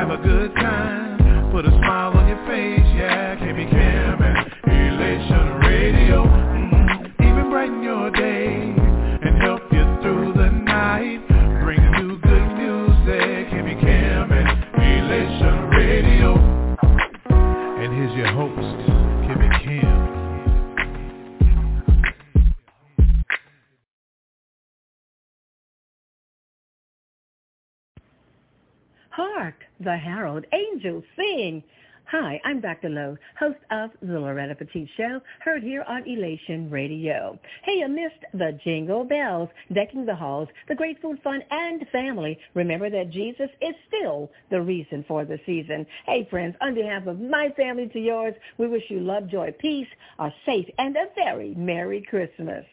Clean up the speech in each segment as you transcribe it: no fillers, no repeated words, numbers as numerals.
have a good time, put a smile on your face, yeah, KB Cam and Elation Radio. Even brighten your day and help you through the night. Bring you good music, KB Cam and Elation Radio. And here's your host, KB Cam. Hark, the herald angels sing. Hi, I'm Dr. Lowe, host of the Loretta Petite Show, heard here on Elation Radio. Hey, amidst the jingle bells, decking the halls, the great food, fun, and family, remember that Jesus is still the reason for the season. Hey, friends, on behalf of my family to yours, we wish you love, joy, peace, a safe, and a very Merry Christmas.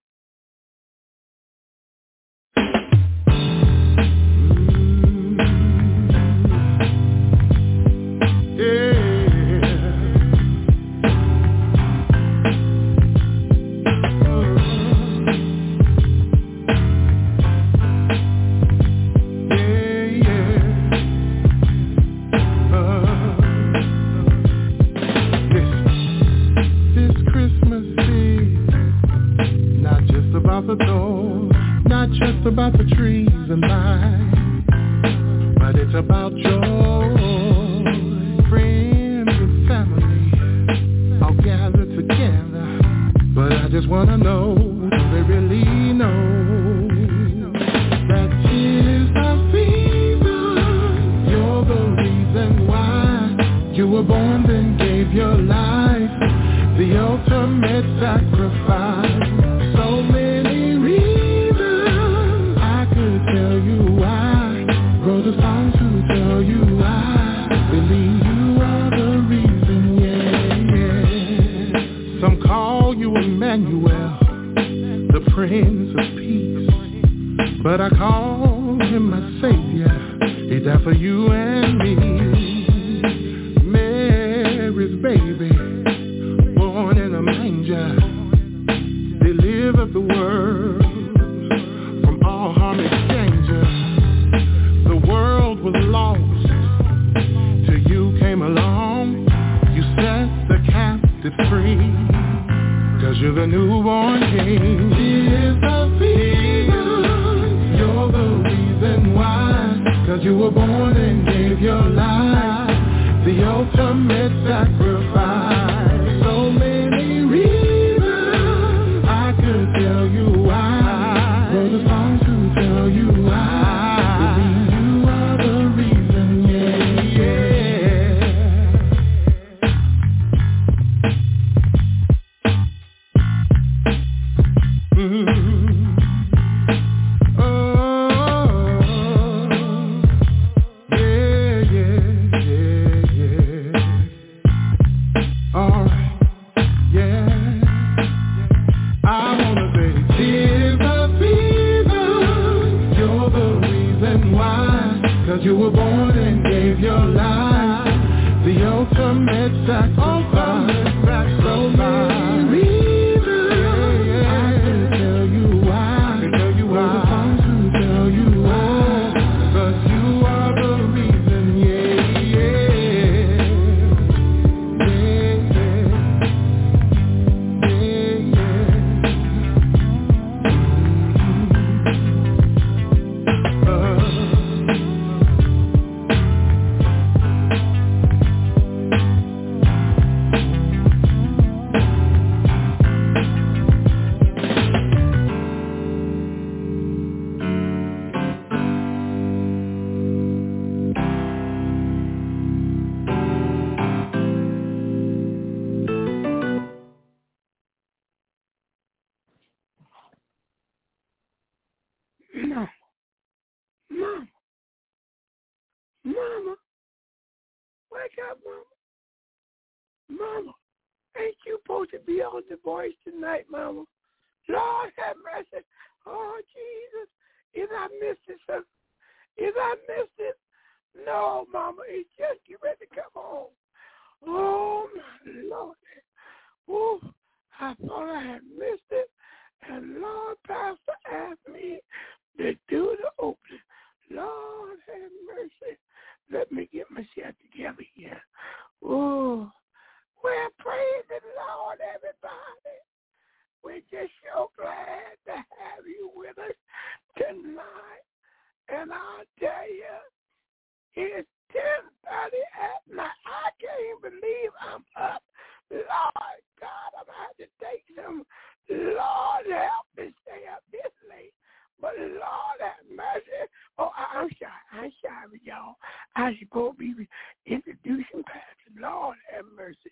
The door, not just about the trees and lights, but it's about joy. Friends and family all gathered together, but I just wanna know, do they really know that 'tis the season? You're the reason why you were born, then gave your life, the ultimate sacrifice. So many reasons I could tell you why. Wrote a song to tell you why. Believe you are the reason, yeah. Some call you Emmanuel, the Prince of Peace, but I call him my Savior. He died for you and me. Mary's baby, born in a manger, of the world from all harm and danger. The world was lost till you came along. You set the captive free, 'cause you're the newborn king. It's the season, you're the reason why, 'cause you were born and gave your life, the ultimate sacrifice. So many reasons tell you why. Wrote a song to tell you why. Believe you are the reason, yeah, yeah. Oh, yeah, yeah, yeah. All right, yeah. I wanna say, 'tis the season, you're the reason why, 'cause you were born and gave your life, the ultimate sacrifice. So many reasons, I can tell you why, wrote a song to tell you why, 'cause you are the reason, yeah, yeah, yeah, yeah, yeah. Mama, wake up, Mama. Mama, ain't you supposed to be on The Voice tonight, Mama? Lord have mercy. Oh, Jesus, if I missed it, sir. If I missed it, no, Mama, it's just you ready to come home. Oh, my Lord. Oh, I thought I had missed it, and Lord, Pastor asked me to do the opening. Lord have mercy. Let me get I supposed to be introducing Pastor. Lord have mercy.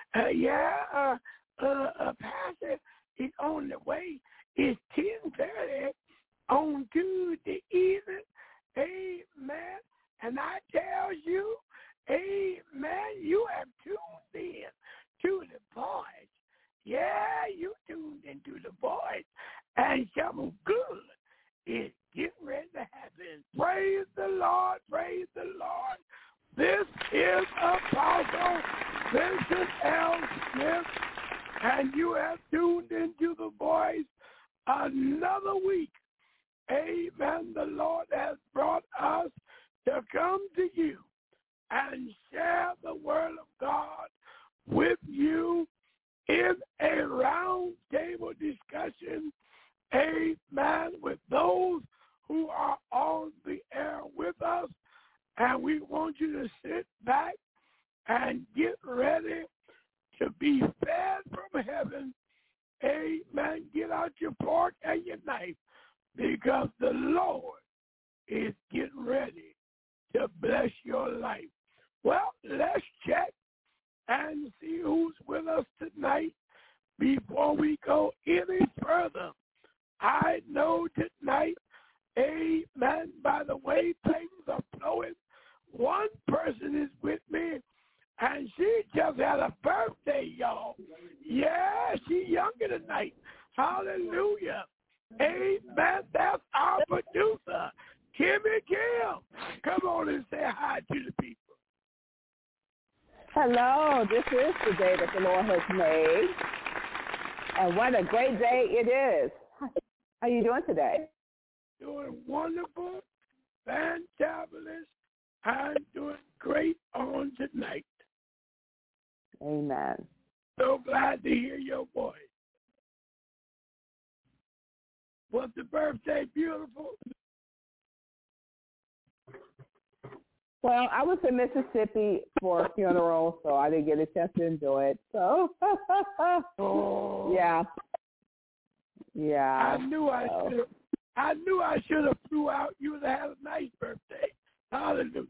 Pastor is on the way. It's 10:30 on Tuesday evening. Amen. And I tell you, amen, you have tuned in to the voice. Yeah, you tuned into the voice. And something good is getting ready to happen. Praise the Lord. Praise the Lord. This is Apostle Vincent L. Smith, and you have tuned into the voice another week. Amen. The Lord has brought us to come to you and share the word of God with you in a round table discussion. Amen. With those who are on the air with us. And we want you to sit back and get ready to be fed from heaven. Amen. Get out your fork and your knife, because the Lord is getting ready to bless your life. Well, let's check and see who's with us tonight before we go any further. I know tonight, amen, by the way things are flowing, one person is with me, and she just had a birthday, y'all. Yeah, she's younger tonight. Hallelujah. Amen. That's our producer, Kimmy Kim. Come on and say hi to the people. Hello. This is the day that the Lord has made. And what a great day it is. How are you doing today? Doing wonderful, fantabulous. I'm doing great on tonight. Amen. So glad to hear your voice. Was the birthday beautiful? Well, I was in Mississippi for a funeral, so I didn't get a chance to enjoy it. So, yeah. I knew I should have flew out. You would have had a nice birthday. Hallelujah.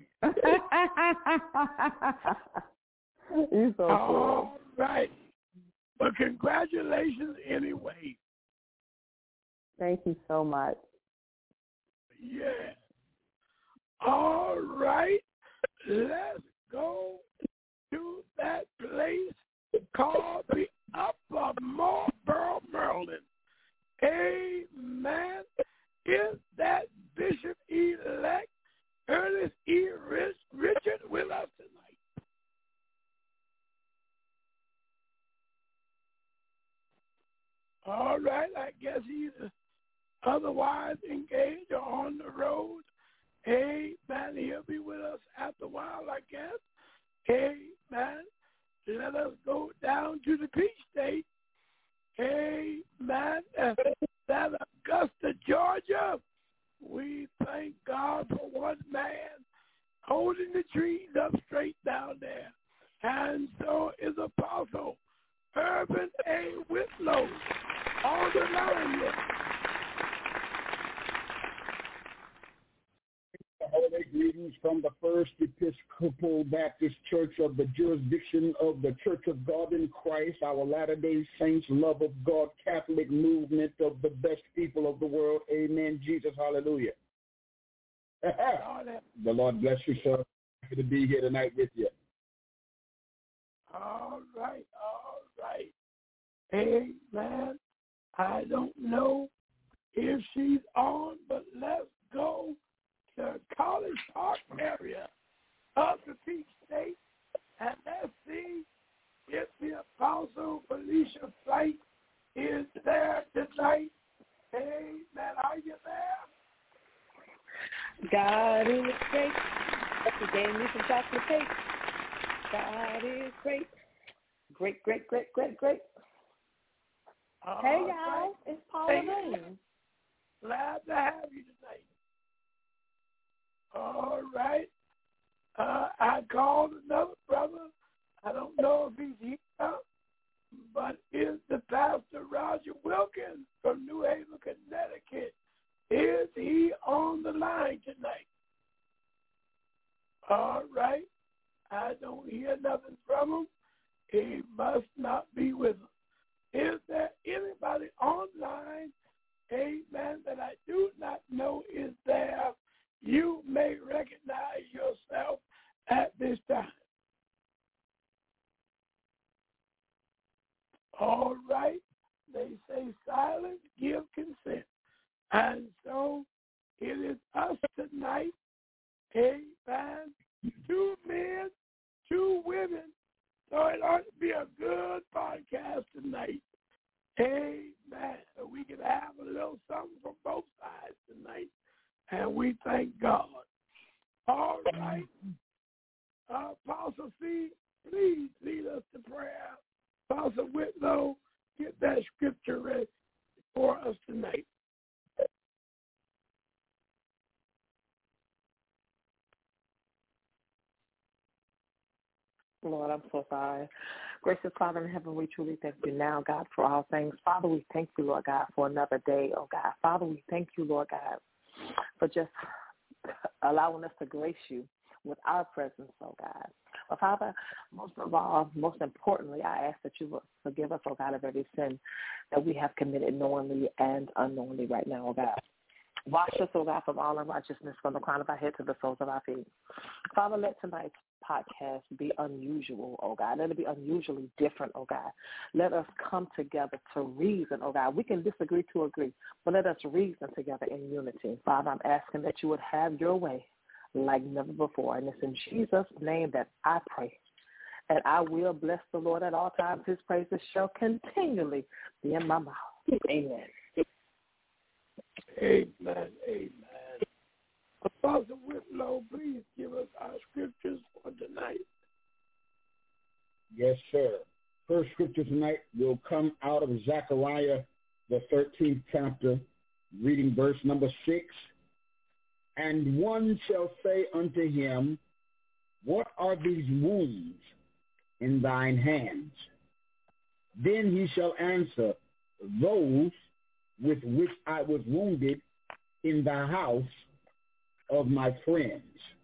You're so cool. All right. But congratulations anyway. Thank you so much. Yeah. All right. Let's go to that place called the Upper Marlboro, Maryland. Amen. Is that Bishop-elect Ernest E. Richard with us tonight? All right. I guess he's otherwise engaged or on the road. Amen. He'll be with us after a while, I guess. Amen. Let us go down to the Peach State. Amen. That Augusta, Georgia. We thank God for one man holding the trees up straight down there. And so is Apostle Urban A. Whitlow on the line here. Holiday greetings from the First Episcopal Baptist Church of the jurisdiction of the Church of God in Christ, our Latter-day Saints, love of God, Catholic movement of the best people of the world. Amen. Jesus, hallelujah. The Lord bless you, sir. Happy to be here tonight with you. All right, all right. Amen. I don't know if she's on, but let's go to College Park area of the Peach State, and let's see if the Apostle Felicia Flight is there tonight. Amen. Are you there? God is great. He gave me some chocolate cake. God is great. Great, great, great, great, great. Hey, y'all. It's Paula Boone. Glad to have you tonight. All right. I called another brother. I don't know if he's here, but is the Pastor Roger Wilkins from New Haven, Connecticut. Is he on the line tonight? All nothing from him, he must not be with us. Is there anybody online, amen, that I do not know is there? You may recognize yourself at this time. All right. They say silence, give consent. And so it is us tonight, amen, 2 men, 2 women. So it ought to be a good podcast tonight. Amen. So we can have a little something from both sides tonight. And we thank God. All right. Apostle C, please lead us to prayer. Apostle Whitlow, get that scripture ready for us tonight. Lord, I'm so sorry. Gracious Father in heaven, we truly thank you now, God, for all things. Father, we thank you, Lord God, for another day, oh God. Father, we thank you, Lord God, for just allowing us to grace you with our presence, oh God. But Father, most of all, most importantly, I ask that you will forgive us, oh God, of every sin that we have committed knowingly and unknowingly right now, oh God. Wash us, oh God, from all unrighteousness, from the crown of our head to the soles of our feet. Father, let tonight's podcast be unusual, oh God. Let it be unusually different, oh God. Let us come together to reason, oh God. We can disagree to agree, but let us reason together in unity. Father, I'm asking that you would have your way like never before. And it's in Jesus' name that I pray. And I will bless the Lord at all times. His praises shall continually be in my mouth. Amen. Amen. Amen. Apostle Whitlow, please give us our scriptures for tonight. Yes, sir. First scripture tonight will come out of Zechariah, the 13th chapter, reading verse number 6. And one shall say unto him, what are these wounds in thine hands? Then he shall answer, those with which I was wounded in the house of my friends.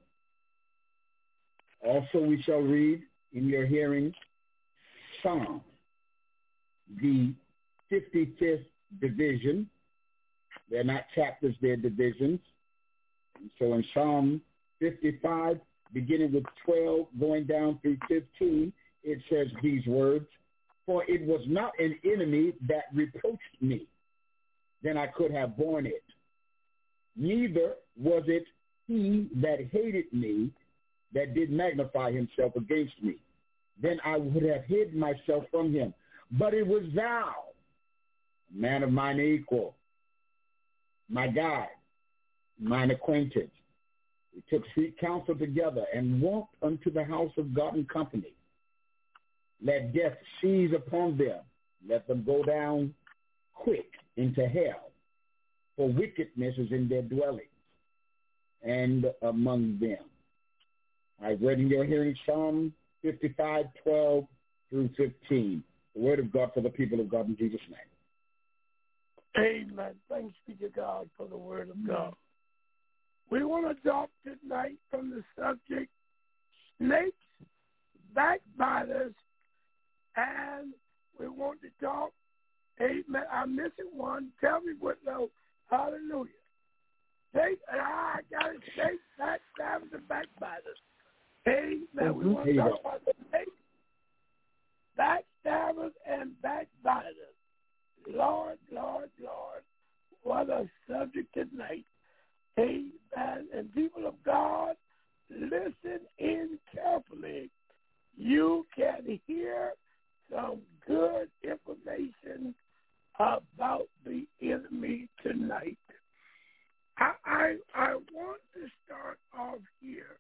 Also we shall read in your hearing Psalm, the 55th division. They're not chapters, they're divisions. And so in Psalm 55, beginning with 12, going down through 15, it says these words, for it was not an enemy that reproached me, then I could have borne it. Neither was it he that hated me that did magnify himself against me. Then I would have hid myself from him. But it was thou, man of mine equal, my guide, mine acquaintance. We took sweet counsel together and walked unto the house of God in company. Let death seize upon them. Let them go down quick into hell. For wickedness is in their dwellings and among them. I read in your hearing Psalm 55, 12 through 15. The word of God for the people of God in Jesus' name. Amen. Thanks be to God for the word of God. We want to talk tonight from the subject, snakes, backbiters, and we want to talk, amen, I'm missing one. Tell me what, though. Hallelujah. I got it. Snakes, backstabbers, and backbiters. Amen. We want to talk about the snakes, backstabbers, and backbiters. Lord, Lord, Lord, what a subject tonight. Amen. And people of God, listen in carefully. You can hear some good information about the enemy tonight. I want to start off here.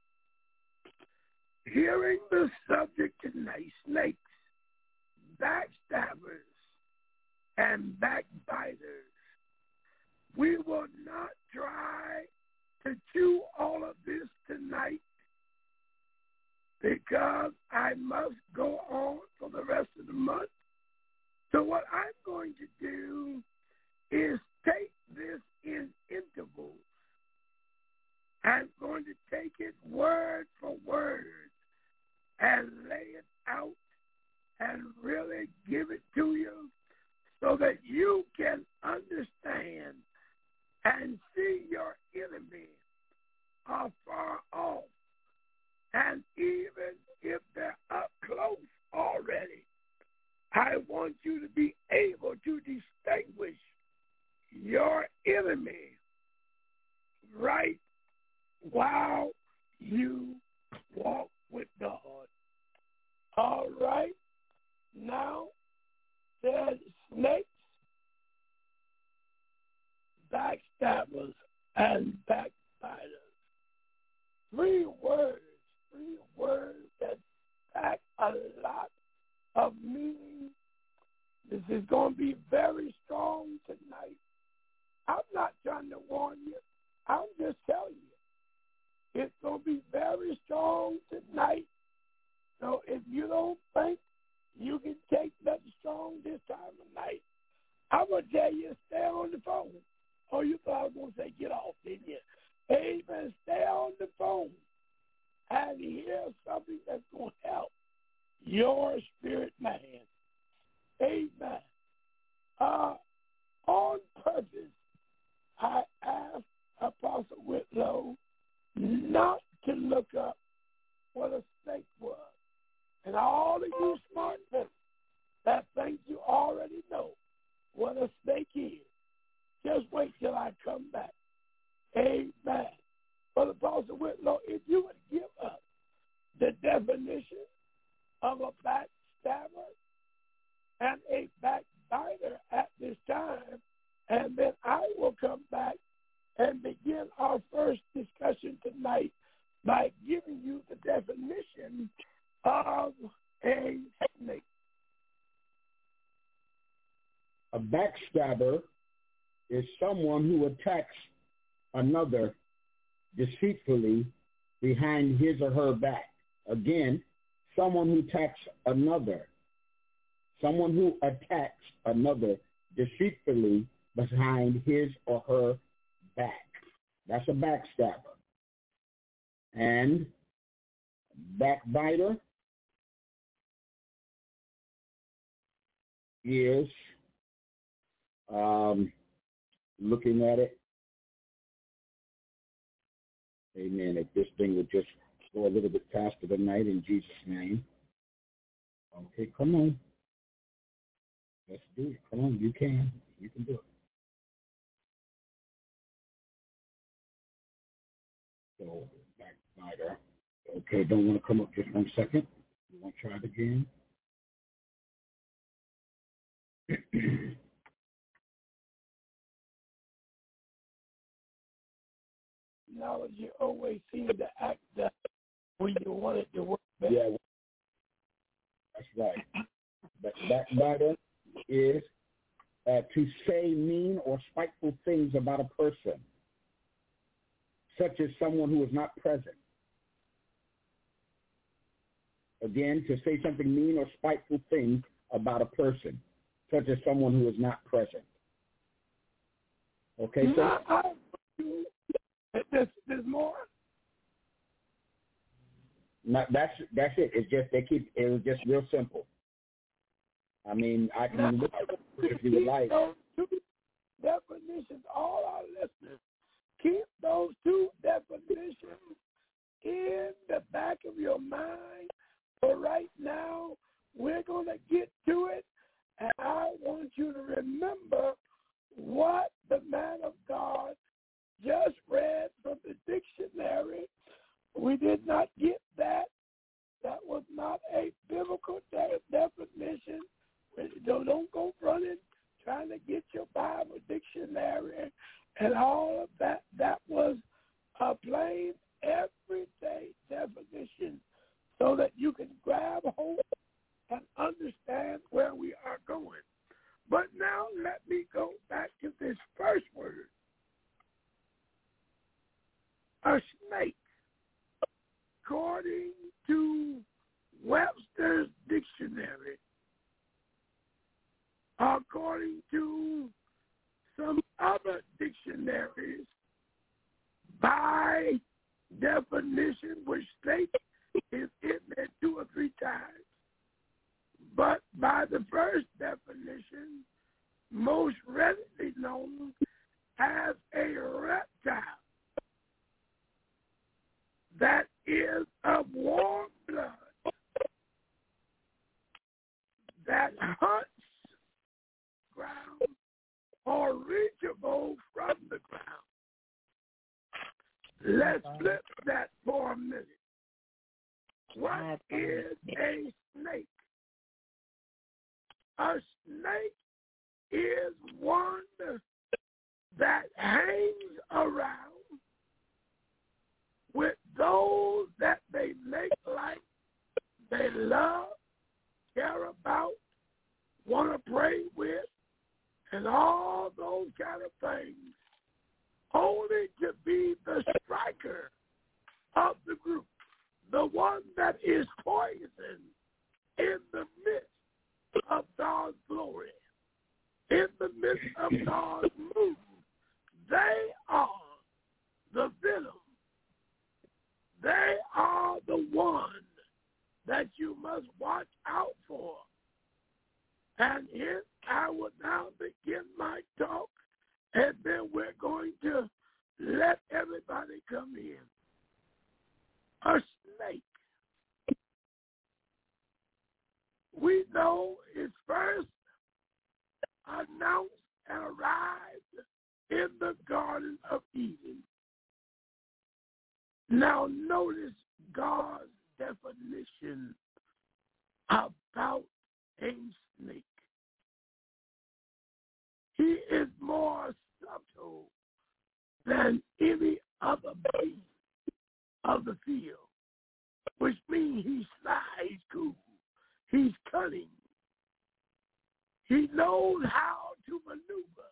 Hearing the subject tonight, snakes, backstabbers, and backbiters. We will not try to chew all of this tonight because I must go on for the rest of the month. So what I'm going to do is take this in intervals. I'm going to take it word for word and your enemy right while you walk with God. All right. Now, there's snakes, backstabbers, and backbiters. Three words that pack a lot of meaning. This is going to be very strong tonight. I'm not trying to warn you. I'm just telling you. It's going to be very strong tonight. So if you don't think you can take nothing strong this time of night, I'm going to tell you, stay on the phone. Oh, you thought I was going to say get off, didn't you? Amen. Stay on the phone and hear something that's going to help your spirit man. Amen. On purpose, I asked Apostle Whitlow not to look up what a snake was. And all of you smart people that think you already know what a snake is, just wait till I come back. Amen. But Apostle Whitlow, if you would give us the definition of a backstabber and a backbiter at this time, and then I will come back and begin our first discussion tonight by giving you the definition of a snake. A backstabber is someone who attacks another deceitfully behind his or her back. Again, someone who attacks another deceitfully behind his or her back. That's a backstabber. And backbiter is, looking at it, amen, if this thing would just go a little bit faster tonight in Jesus' name. Okay, come on. Let's do it. Come on, you can. You can do it. So, backbiter. Okay, don't want to come up just 1 second. You want to try it again? Now you always seem to act that when you want it to work better. Yeah, that's right. But backbiter is to say mean or spiteful things about a person, such as someone who is not present. Again, to say something mean or spiteful things about a person, such as someone who is not present. Okay, so there's more. That's it. It's just it was just real simple. I mean, I can look at it if you would like. Those two definitions, all our listeners, keep those two definitions in the back of your mind. But right now, we're going to get to it, and I want you to remember what the man of God just read from the dictionary. We did not get that. That was not a biblical definition. Don't go running trying to get your Bible dictionary and all of that. That was a plain, everyday definition so that you can grab hold and understand where we are going. But now let me go back to this first word. A snake, according to Webster's dictionary, according to some other dictionaries, by definition, which snake is in there 2 or 3 times. But by the first definition, most readily known as a reptile that is of warm blood, that hunts ground or reachable Let's flip that for a minute. What is a snake? A snake is one that hangs around with those that they make like, they love, care about, want to pray with, and all those kind of things, only to be the striker of the group, the one that is poison in the midst of God's glory, in the midst of God's move. They are the venom. They are the one that you must watch out for. And here I will now begin my talk, and then we're going to let everybody come in. A snake, we know, is first announced and arrived in the Garden of Eden. Now notice God's definition about a snake. He is more subtle than any other beast of the field, which means he's sly, he's cool, he's cunning. He knows how to maneuver.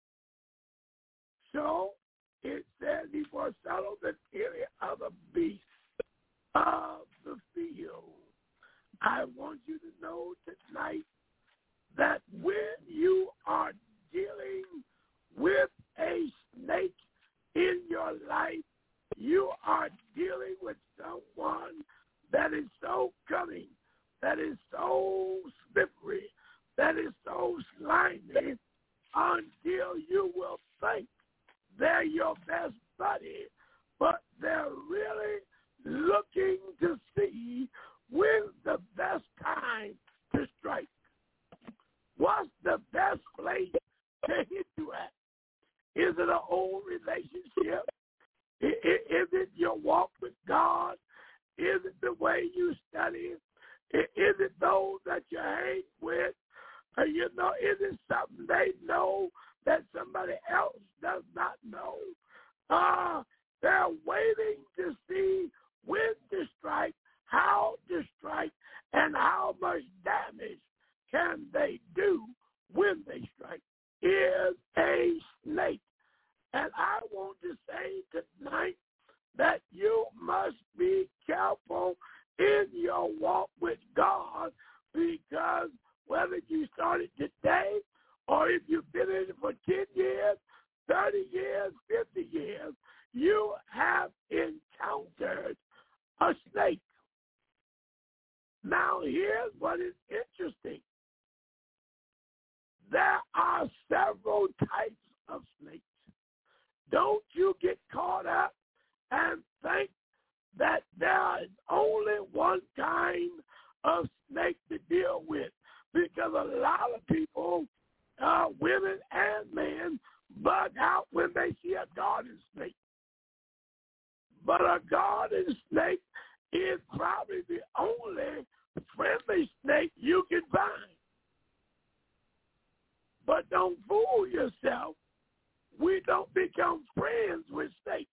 So it says he's more subtle than any other beast of the field. I want you to know tonight that when you are dealing with a snake in your life, you are dealing with someone that is so cunning, that is so slippery, that is so slimy, until you will think they're your best buddy, but they're really looking to see when's the best time to strike. What's the best place to hit you at? Is it an old relationship? Is it your walk with God? Is it the way you study? Is it those that you hang with? Is it something they know that somebody else does not know? They're waiting to see when to strike, how to strike, and how much damage can they do when they strike. Is a snake. And I want to say tonight that you must be careful in your walk with God, because whether you started today or if you've been in it for 10 years, 30 years, 50 years, you have encountered a snake. Now, here's what is interesting. There are several types of snakes. Don't you get caught up and think that there is only one kind of snake to deal with, because a lot of people, women and men, bug out when they see a garden snake. But a garden snake is probably the only friendly snake you can find. But don't fool yourself. We don't become friends with snakes.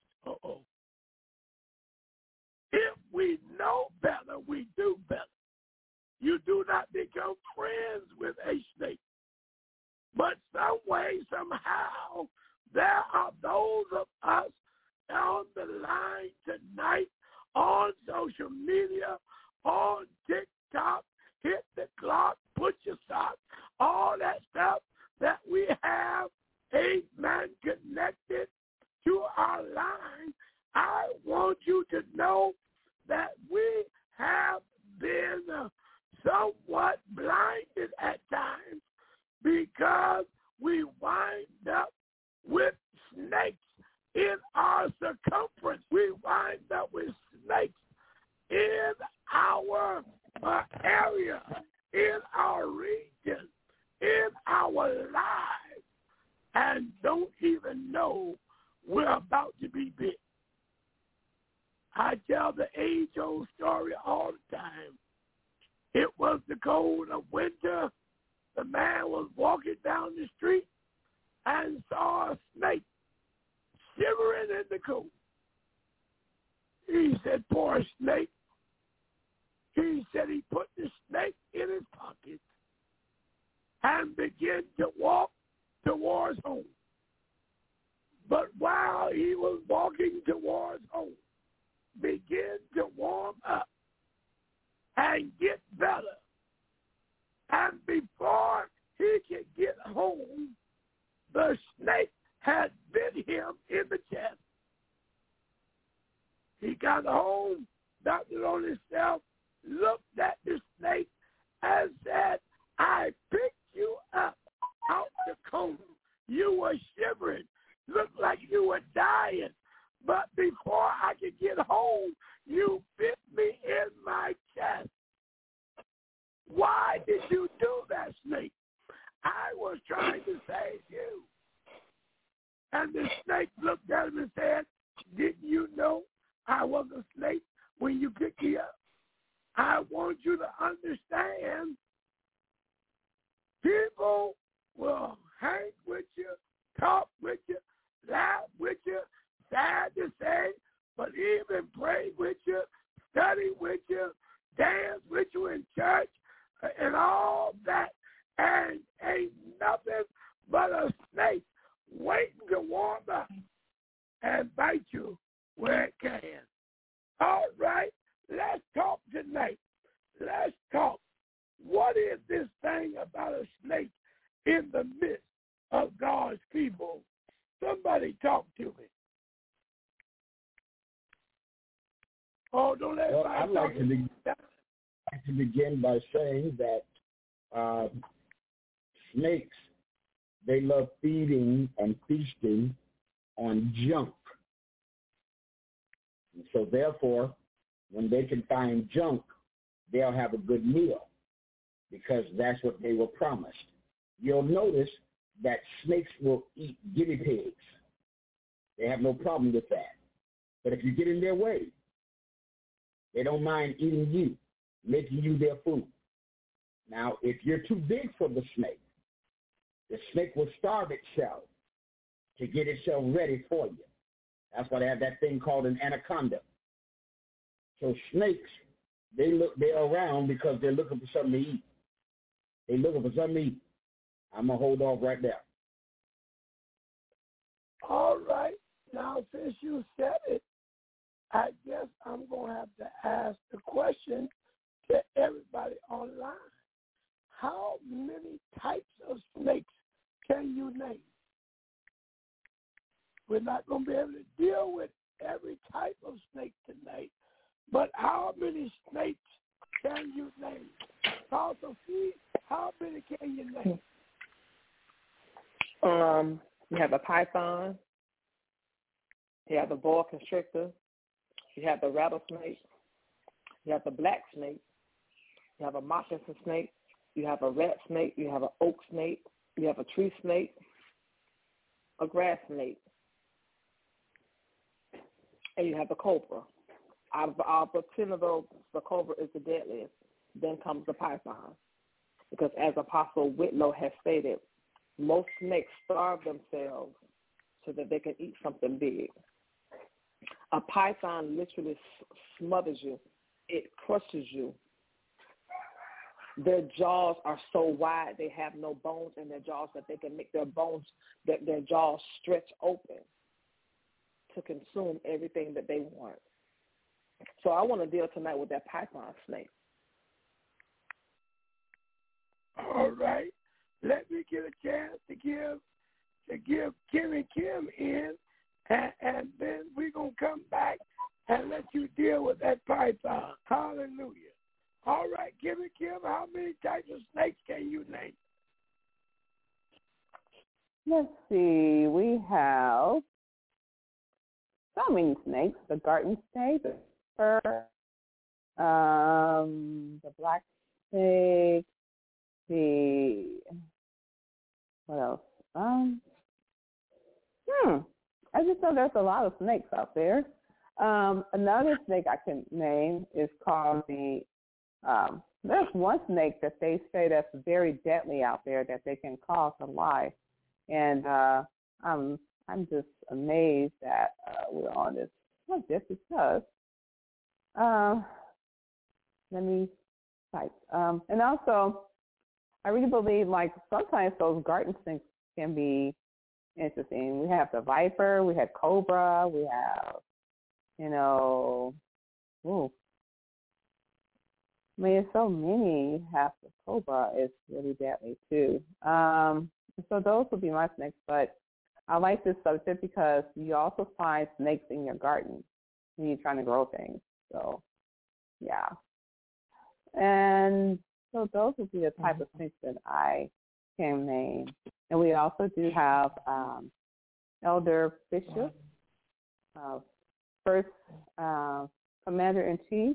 If we know better, we do better. You do not become friends with a snake. But some way, somehow, there are those of us on the line tonight, on social media, on TikTok, hit the clock, put your socks, all that stuff that we have, amen, connected to our line. I want you to know that we have been somewhat blinded at times, because we wind up with snakes in our circumference. We wind up with snakes in our area, in our region, in our lives, and don't even know we're about to be bit. I tell the age-old story all the time. It was the cold of winter. The man was walking down the street and saw a snake shivering in the cold. He said, poor snake. He said he put the snake in his pocket and began to walk towards home. But while he was walking towards home, began to warm up and get better. And before he could get home, the snake had bit him in the chest. He got home, ducked it on himself, looked at the snake, and said, I picked you up out the cold. You were shivering, looked like you were dying. But before I could get home, you bit me in my chest. Why did you do that, snake? I was trying to save you. And the snake looked at him and said, didn't you know I was a snake when you picked me up? I want you to understand, people will hang with you, talk with you, laugh with you, sad to say, but even pray with you, study with you, dance with you in church, and all that, and ain't nothing but a snake waiting to warm up and bite you where it can. All right, let's talk tonight. Let's talk. What is this thing about a snake in the midst of God's people? Somebody talk to me. Oh, don't let I'd like to begin by saying that snakes, they love feeding and feasting on junk. And so therefore, when they can find junk, they'll have a good meal because that's what they were promised. You'll notice that snakes will eat guinea pigs. They have no problem with that. But if you get in their way, they don't mind eating you, making you their food. Now, if you're too big for the snake will starve itself to get itself ready for you. That's why they have that thing called an anaconda. So snakes, they're around because they're looking for something to eat. They're looking for something to eat. I'm going to hold off right there. All right. Now, since you said it, I guess I'm going to have to ask the question to everybody online. How many types of snakes can you name? We're not going to be able to deal with every type of snake tonight, but how many snakes can you name? Sophie, how many can you name? You have a python. You have the boa constrictor. You have the rattlesnake. You have the black snake. You have a moccasin snake. You have a rat snake. You have an oak snake. You have a tree snake. A grass snake. And you have the cobra. Out of 10 of those, the cobra is the deadliest. Then comes the python. Because as Apostle Whitlow has stated, most snakes starve themselves so that they can eat something big. A python literally smothers you. It crushes you. Their jaws are so wide they have no bones in their jaws that they can make their jaws stretch open to consume everything that they want. So I want to deal tonight with that python snake. All right. Let me get a chance to give Kimmy Kim in, and then we're going to come back and let you deal with that python. Hallelujah. All right, Kimmy Kim, how many types of snakes can you name? Let's see. We have so many snakes. The garden snake, the fur, the black snake, what else? I just know there's a lot of snakes out there. Another snake I can name is called the. There's one snake that they say that's very deadly out there that they can cause a life, and I'm just amazed that we're on this subject because let me type. And also, I really believe like sometimes those garden snakes can be interesting. We have the viper, we have cobra, we have, I mean, it's so many. You have the cobra is really deadly too. So those would be my snakes. But I like this subject because you also find snakes in your garden when you're trying to grow things. So, yeah. And so those would be the type of snakes that I can name. And we also do have Elder Bishop, first Commander-in-Chief.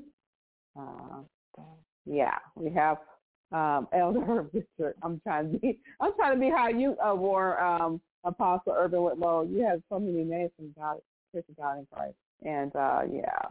Yeah, we have Elder Bishop. I'm trying to be how you wore Apostle Urban Whitlow. You have so many names from God, Church of God in Christ, and yeah.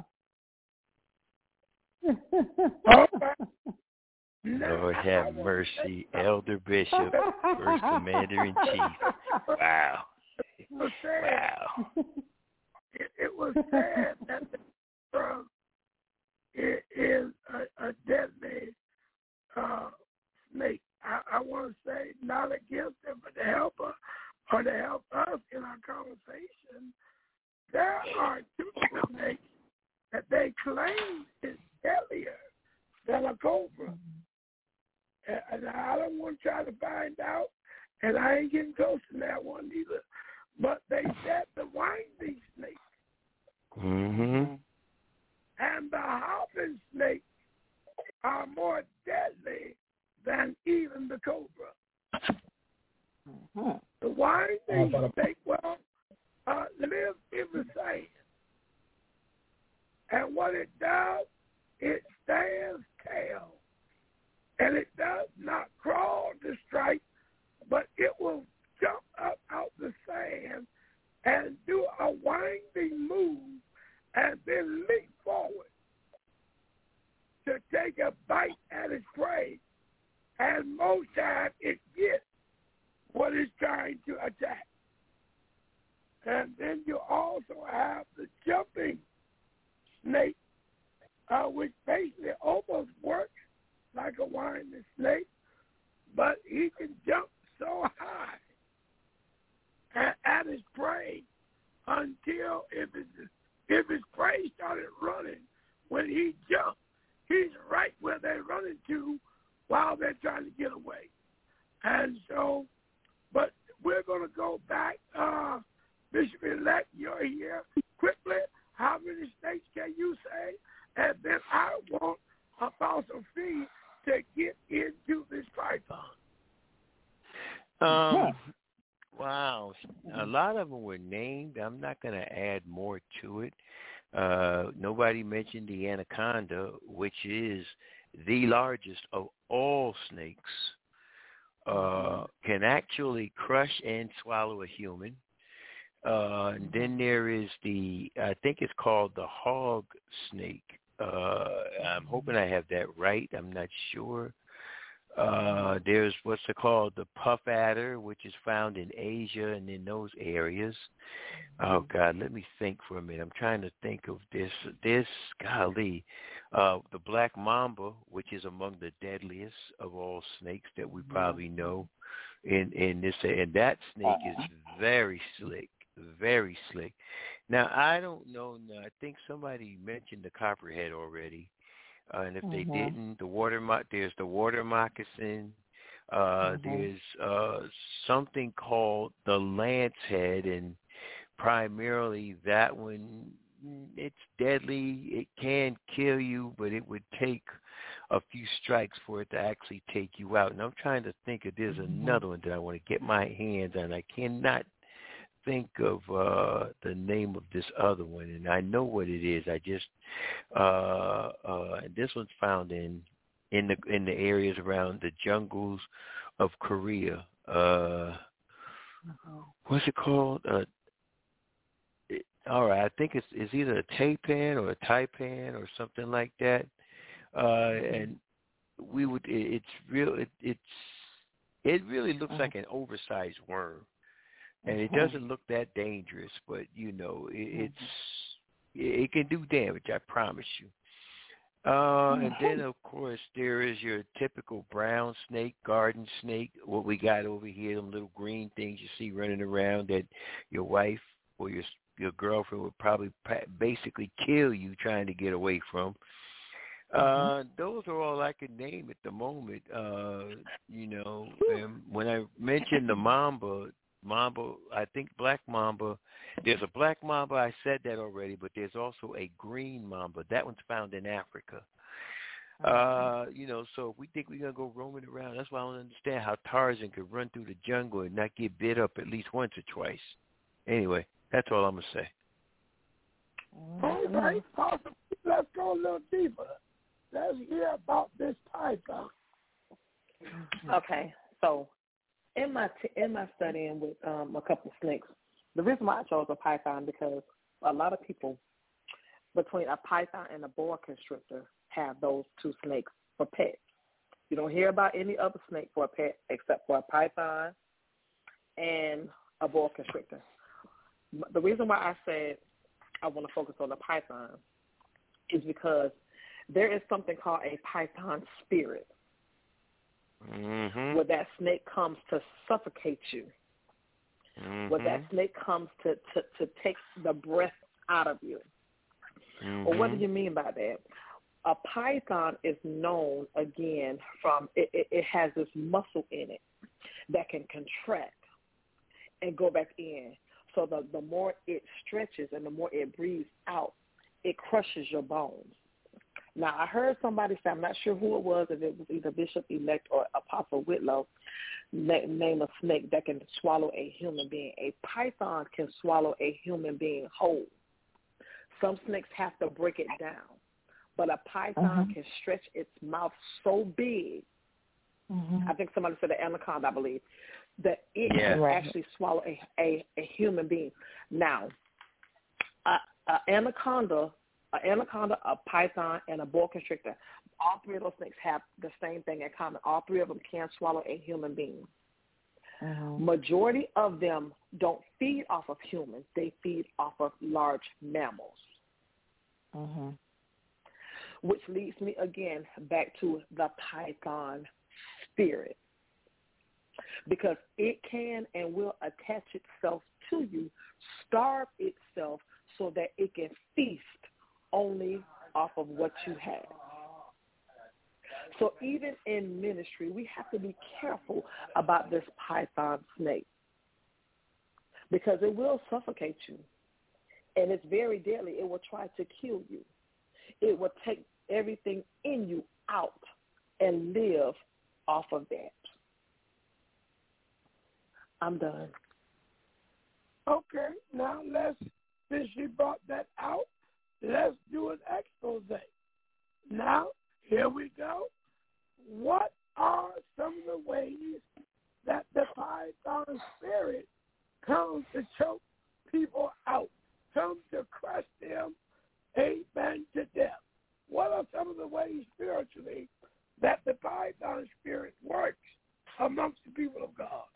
Lord have mercy, Elder Bishop, First Commander-in-Chief. Wow. Wow. It was sad that the drug is a deadly snake. I want to say not against them, but to help her or to help us in our conversation. There are two snakes that they claim is deadlier than a cobra. And I don't want to try to find out, and I ain't getting close to that one either. But they said the winding snake and the hopping snake are more deadly than even the cobra. The winding snake, lives in the sand. And what it does, it stands tail. And it does not crawl to strike, but it will jump up out the sand and do a winding move and then leap forward to take a bite at its prey. And most times it gets what it's trying to attack. And then you also have the jumping snake, which basically almost works like a winding snake, but he can jump so high at his prey until if his prey started running, when he jumps, he's right where they're running to while they're trying to get away. And so, but we're going to go back. Bishop-elect, you're here. Quickly, how many snakes can you say? And then I want Apostle Fee to get into this python. Wow. A lot of them were named. I'm not going to add more to it. Nobody mentioned the anaconda, which is the largest of all snakes, can actually crush and swallow a human. And then there is I think it's called the hog snake. I'm hoping I have that right. I'm not sure. There's what's called the puff adder, which is found in Asia and in those areas. Oh, God, let me think for a minute. I'm trying to think of this, golly, the black mamba, which is among the deadliest of all snakes that we probably know. And that snake is very slick. Very slick. Now, I don't know. I think somebody mentioned the copperhead already. And if they didn't, there's the water moccasin. There's something called the lance head, and primarily that one, it's deadly. It can kill you, but it would take a few strikes for it to actually take you out. And I'm trying to think if there's another one that I want to get my hands on. I cannot think of the name of this other one, and I know what it is. I just this one's found in the areas around the jungles of Korea. What's it called? All right, I think it's either a taipan or a taipan or something like that. And we would. It's real. It really looks like an oversized worm, and it doesn't look that dangerous. But it can do damage. I promise you. And then, of course, there is your typical brown snake, garden snake, what we got over here, them little green things you see running around that your wife or your girlfriend would probably basically kill you trying to get away from. Those are all I can name at the moment. And when I mentioned the mamba, I think black mamba, there's a black mamba, I said that already, but there's also a green mamba. That one's found in Africa. So if we think we're going to go roaming around, that's why I don't understand how Tarzan could run through the jungle and not get bit up at least once or twice. Anyway, that's all I'm going to say. All right, awesome. Let's go a little deeper. Let's hear about this python. Okay, so in my studying with a couple of snakes, the reason why I chose a python because a lot of people between a python and a boa constrictor have those two snakes for pets. You don't hear about any other snake for a pet except for a python and a boa constrictor. The reason why I said I want to focus on the python is because there is something called a python spirit, where that snake comes to suffocate you, where that snake comes to take the breath out of you. Well, what do you mean by that? A python is known, again, from it has this muscle in it that can contract and go back in. So the more it stretches and the more it breathes out, it crushes your bones. Now, I heard somebody say, I'm not sure who it was, if it was either Bishop-elect or Apostle Whitlow, name a snake that can swallow a human being. A python can swallow a human being whole. Some snakes have to break it down. But a python can stretch its mouth so big, I think somebody said an anaconda, I believe, that it can actually swallow a human being. Now, an anaconda, a python, and a boa constrictor, all three of those snakes have the same thing in common. All three of them can swallow a human being. Majority of them don't feed off of humans. They feed off of large mammals. Which leads me again back to the python spirit. Because it can and will attach itself to you, starve itself so that it can feast only off of what you have. So even in ministry, we have to be careful about this python snake because it will suffocate you, and it's very deadly. It will try to kill you. It will take everything in you out and live off of that. I'm done. Okay, now since she brought that out, let's do an expose. Now, here we go. What are some of the ways that the python spirit comes to choke people out, comes to crush them, amen, to death? What are some of the ways spiritually that the python spirit works amongst the people of God?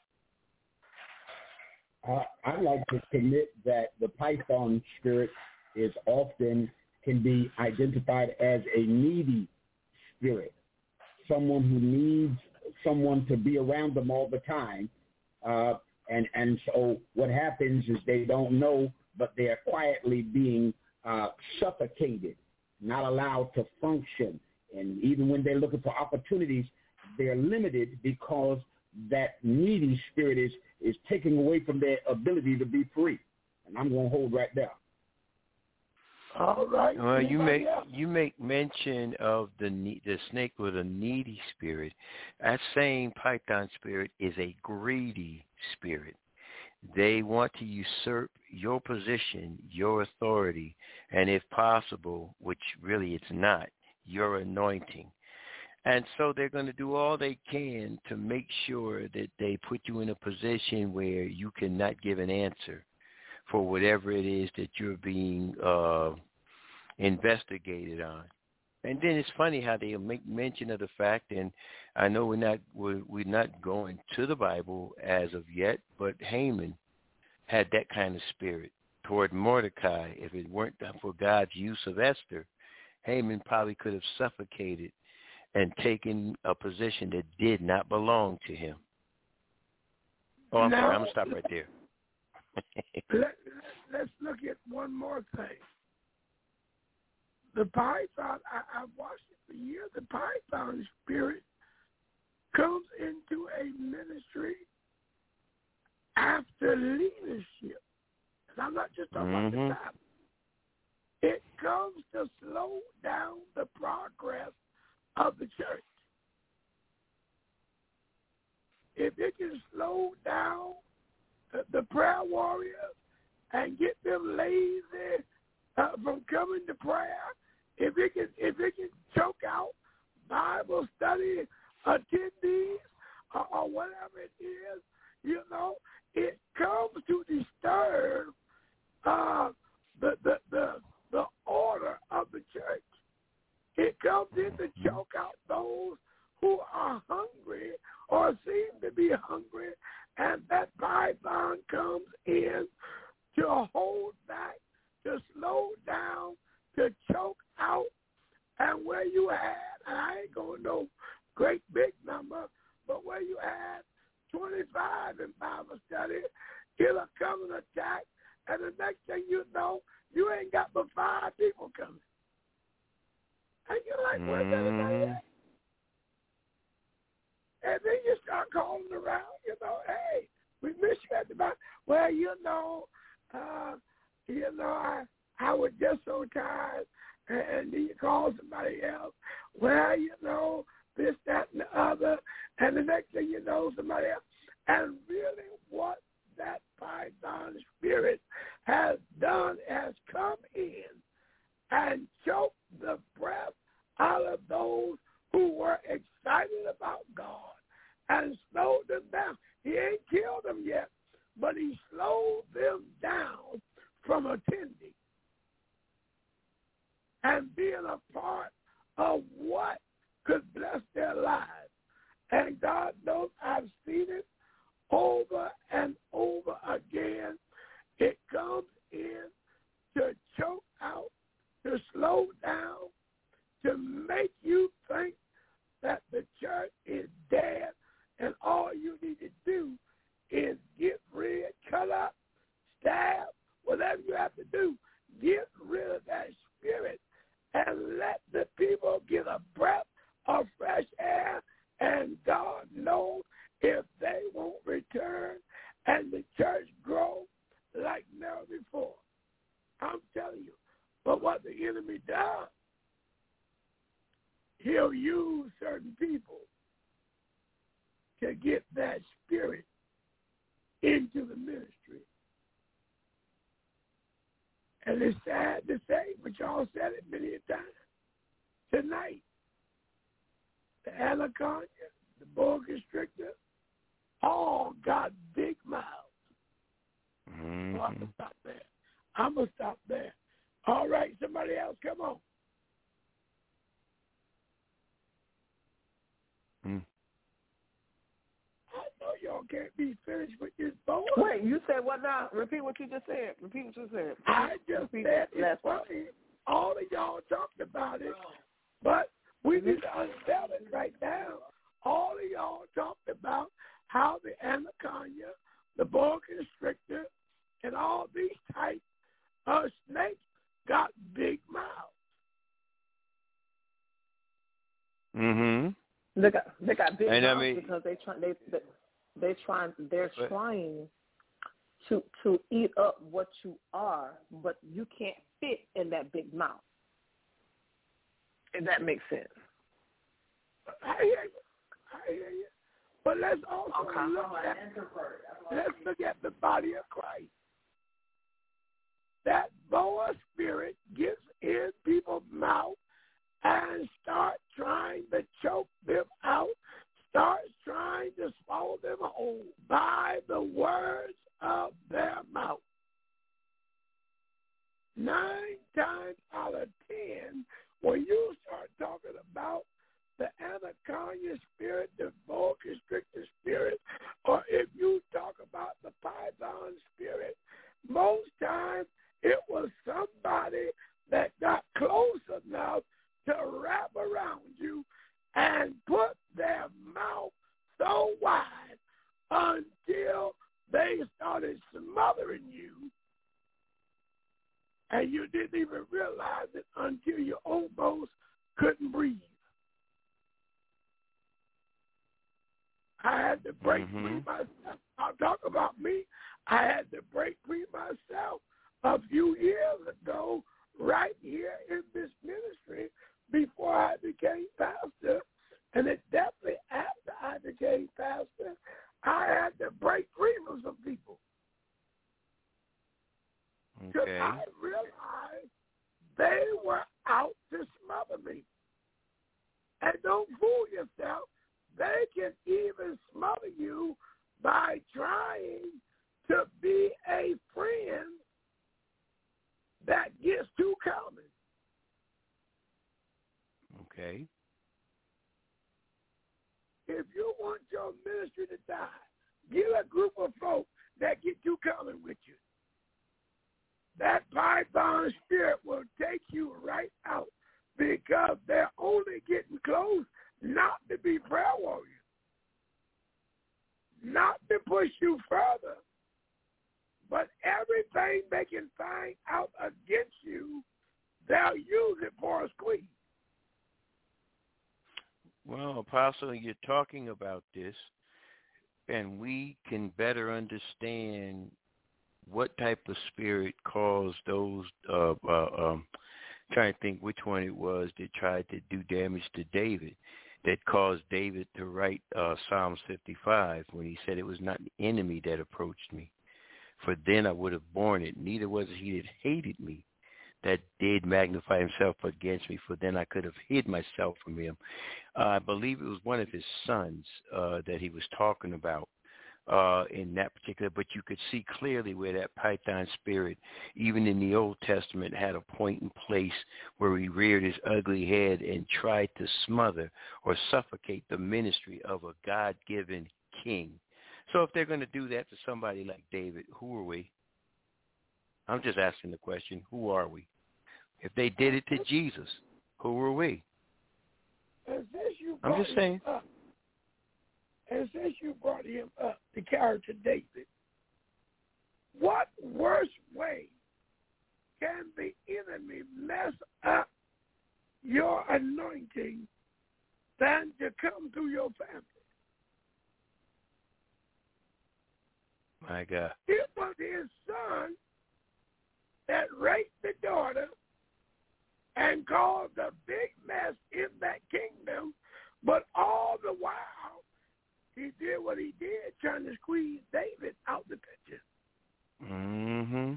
I like to commit that the python spirit can be identified as a needy spirit, someone who needs someone to be around them all the time. And so what happens is they don't know, but they are quietly being suffocated, not allowed to function. And even when they're looking for opportunities, they're limited because that needy spirit is taking away from their ability to be free. And I'm going to hold right there. All right. Well, you make mention of the snake with a needy spirit. That same python spirit is a greedy spirit. They want to usurp your position, your authority, and if possible, which really it's not, your anointing. And so they're going to do all they can to make sure that they put you in a position where you cannot give an answer for whatever it is that you're being investigated on. And then it's funny how they make mention of the fact, and I know we're not going to the Bible as of yet, but Haman had that kind of spirit toward Mordecai. If it weren't for God's use of Esther, Haman probably could have suffocated and taken a position that did not belong to him. Oh, I'm sorry. I'm going to stop right there. Let's look at one more thing. The python, I've watched it for years, the python spirit comes into a ministry after leadership. And I'm not just talking about the Bible. It comes to slow down the progress of the church. If it can slow down the prayer warriors and get them lazy from coming to prayer, if it can choke out Bible study attendees or whatever it is, it comes to disturb the order of the church. It comes in to choke out those who are hungry or seem to be hungry, and that python comes in to hold back, to slow down, to choke out. And where you had, and I ain't going to no great big number, but where you had 25 in Bible study, it'll come and attack, and the next thing you know, you ain't got but 5 people coming. And you're like, where's everybody at? And then you start calling around, hey, we miss you at the Bible. Well, I was just so tired, and then you call somebody else. Well, this, that, and the other, and the next thing you know, somebody else. And really what that python spirit has done has come in and choked the breath out of those who were excited about God and slowed them down. He ain't killed them yet, but he slowed them down from attending and being a part of what could bless their lives. And God knows I've seen it over and over again. It comes in to choke out, to slow down, to make you think that the church is dead, and all you need to do is get rid, cut up, stab, whatever you have to do, get rid of that spirit and let the people get a breath of fresh air, and God knows if they won't return and the church grow like never before. I'm telling you. But what the enemy does, he'll use certain people to get that spirit into the ministry. And it's sad to say, but y'all said it many a time. Tonight, the anaconda, the boa constrictor, all got big mouths. Mm-hmm. So I'm going to stop there. All right, somebody else, come on. I know y'all can't be finished with this boa. Wait, you said what now? Repeat what you just said. I just said it's funny. All of y'all talked about it, but we need to unveil it right now. All of y'all talked about how the anaconda, the boa constrictor, and all these types of snakes got big mouths. Mm-hmm. They got big and mouths because they're trying to eat up what you are, but you can't fit in that big mouth. If that makes sense. I hear you. But let's also look at the body of Christ. That boa spirit gets in people's mouth and starts trying to choke them out, starts trying to swallow them whole by the words of their mouth. 9 times out of 10, when you start talking about the anaconda spirit, the boa constrictor spirit, or if you talk about the python spirit, most times it was somebody that got close enough to wrap around you and put their mouth so wide until they started smothering you, and you didn't even realize it until you almost couldn't breathe. I had to break free myself. I'll talk about me. I had to break free myself a few years ago right here in this ministry before I became pastor. And it definitely after I became pastor, I had to break free from some people. Because I realized they were out to smother me. And don't fool yourself. They can even smother you by trying to be a friend that gets too common. Okay. If you want your ministry to die, get a group of folks that get too common with you. That python spirit will take you right out because they're only getting close not to be prayer warriors, not to push you further, but everything they can find out against you, they'll use it for a squeeze. Well, Apostle, you're talking about this, and we can better understand what type of spirit caused those, trying to think which one it was that tried to do damage to David, that caused David to write Psalms 55 when he said, it was not the enemy that approached me, for then I would have borne it. Neither was it he that hated me, that did magnify himself against me, for then I could have hid myself from him. I believe it was one of his sons that he was talking about in that particular, but you could see clearly where that python spirit, even in the Old Testament, had a point in place where he reared his ugly head and tried to smother or suffocate the ministry of a God-given king. So if they're going to do that to somebody like David, who are we? I'm just asking the question, who are we? If they did it to Jesus, who are we? I'm just saying. And since you brought him up, the character David, what worse way can the enemy mess up your anointing than to come through your family? My God. It was his son that raped the daughter and caused a big mess in that kingdom, but all the while, he did what he did, trying to squeeze David out the picture. Mm-hmm.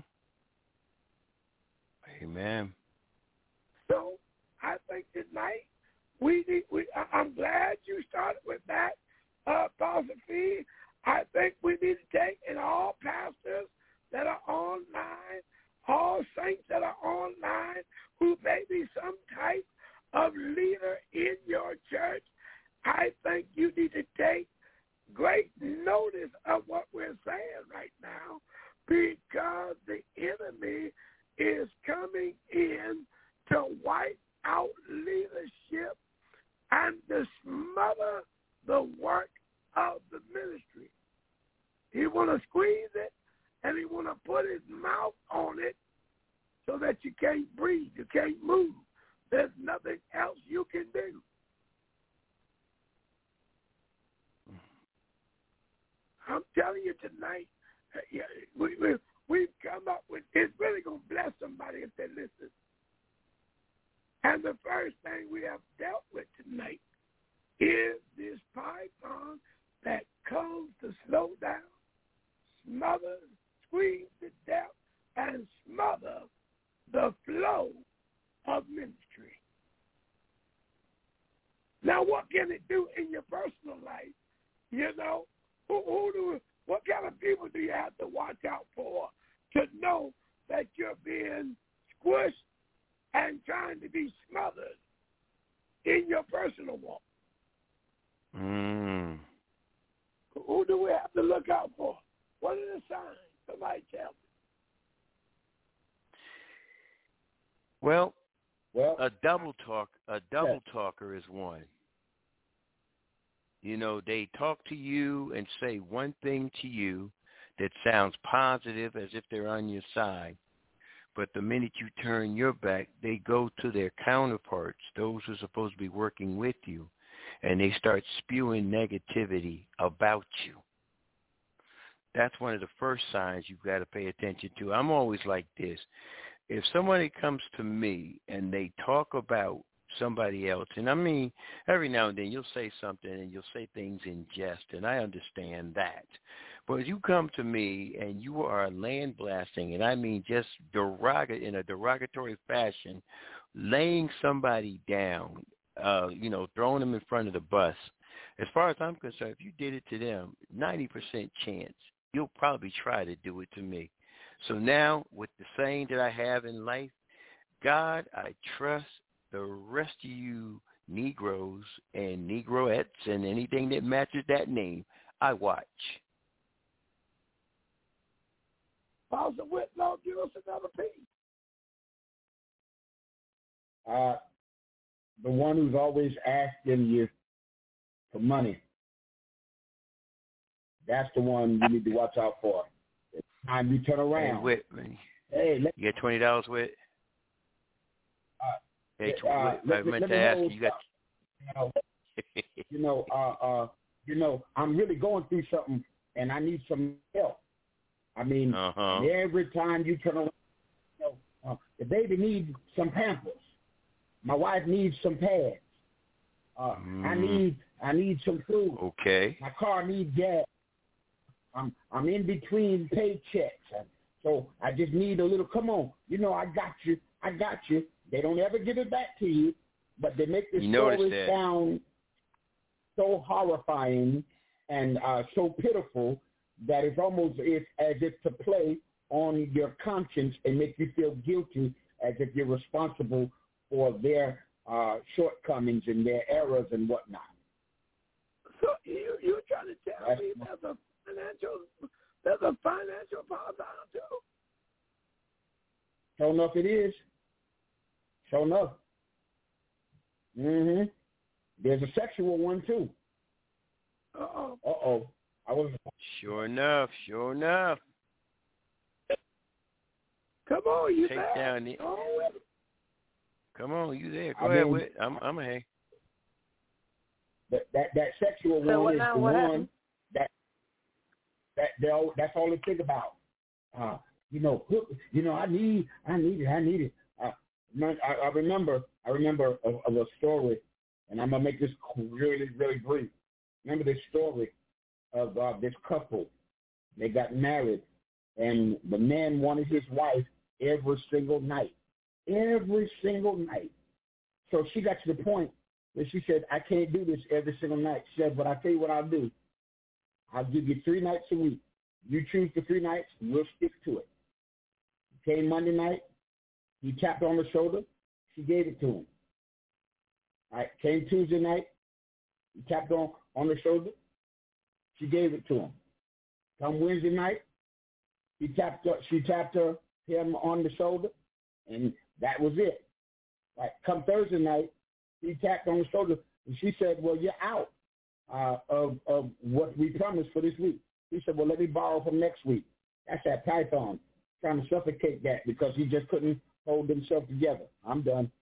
Amen. So I think tonight I'm glad you started with that, Pastor Fee. I think we need to take in all pastors that are online, all saints that are online, who may be some type of leader in your church. I think you need to take great notice of what we're saying right now, because the enemy is coming in to wipe out leadership and to smother the work of the ministry. He want to squeeze it, and he want to put his mouth on it so that you can't breathe, you can't move. There's nothing else you can do. I'm telling you tonight, we've come up with, it's really going to bless somebody if they listen. And the first thing we have dealt with tonight is this python that comes to slow down, smother, squeeze to death, and smother the flow of ministry. Now, what can it do in your personal life? You know, what kind of people do you have to watch out for to know that you're being pushed and trying to be smothered in your personal walk. Who do we have to look out for? What are the signs? Somebody tell me. Well, a double talker is one. You know, they talk to you and say one thing to you that sounds positive as if they're on your side. But the minute you turn your back, they go to their counterparts, those who are supposed to be working with you, and they start spewing negativity about you. That's one of the first signs you've got to pay attention to. I'm always like this. If somebody comes to me and they talk about somebody else, and I mean, every now and then you'll say something and you'll say things in jest, and I understand that. But if you come to me and you are land blasting, and I mean just in a derogatory fashion, laying somebody down, throwing them in front of the bus, as far as I'm concerned, if you did it to them, 90% chance you'll probably try to do it to me. So now, with the saying that I have in life, God, I trust, the rest of you Negroes and Negroettes and anything that matches that name, I watch. Pastor Whitlaw, give us another piece. The one who's always asking you for money. That's the one you need to watch out for. It's time you turn around. Hey, Whit, man. Hey, you got $20, Whit? Hey, I meant to ask you. You got. I'm really going through something, and I need some help. I mean, every time you turn around, the baby needs some Pampers. My wife needs some pads. I need some food. Okay. My car needs gas. I'm in between paychecks, and so I just need a little. Come on, I got you. They don't ever give it back to you, but they make the story sound so horrifying and so pitiful that it's almost as if to play on your conscience and make you feel guilty as if you're responsible for their shortcomings and their errors and whatnot. So you're trying to tell me there's a financial part too? Sure enough it is. Sure enough. There's a sexual one too. Uh-oh. Sure enough. Come on, you Take there? Down the... Come on, you there? Go ahead, Whit. I'm ahead. That sexual one is the one that's all they think about. I need it. I remember of a story, and I'm gonna make this really, really brief. Remember this story of this couple. They got married, and the man wanted his wife every single night. So she got to the point where she said, I can't do this every single night. She said, but I'll tell you what I'll do. I'll give you 3 nights a week. You choose the 3 nights, we'll stick to it. Came Monday night, he tapped on the shoulder, she gave it to him. All right, came Tuesday night, he tapped on the shoulder, she gave it to him. Come Wednesday night, she tapped him on the shoulder, and that was it. Right. Come Thursday night, he tapped on the shoulder, and she said, well, you're out of what we promised for this week. He said, well, let me borrow from next week. That's that python, trying to suffocate that because he just couldn't hold himself together. I'm done.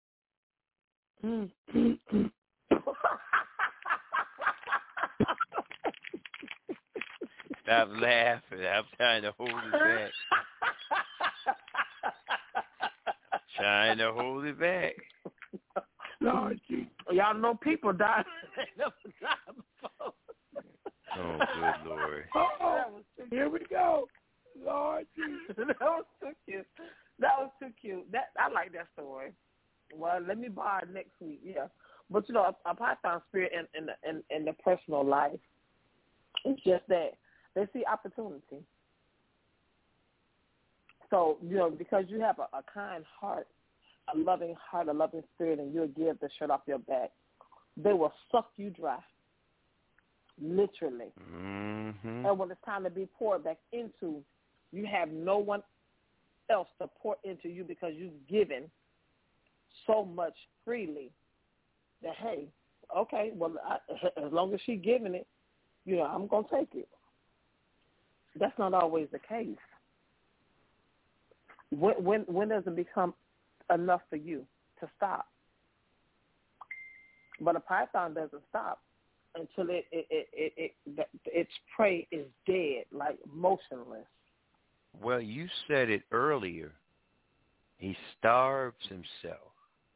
Stop laughing. I'm trying to hold it back. Lord Jesus. Y'all know people die. Oh, good Lord. Here we go. Lord Jesus. That was too cute. I like that story. Well, let me borrow it next week. Yeah, but a python spirit in the personal life. It's just that they see opportunity. So, because you have a kind heart, a loving spirit, and you'll give the shirt off your back, they will suck you dry, literally. Mm-hmm. And when it's time to be poured back into, you have no one else to pour into you because you've given so much freely that, hey, okay, well, as long as she's giving it, I'm going to take it. That's not always the case. When does it become enough for you to stop? But a python doesn't stop until its prey is dead, like motionless. Well, you said it earlier. He starves himself.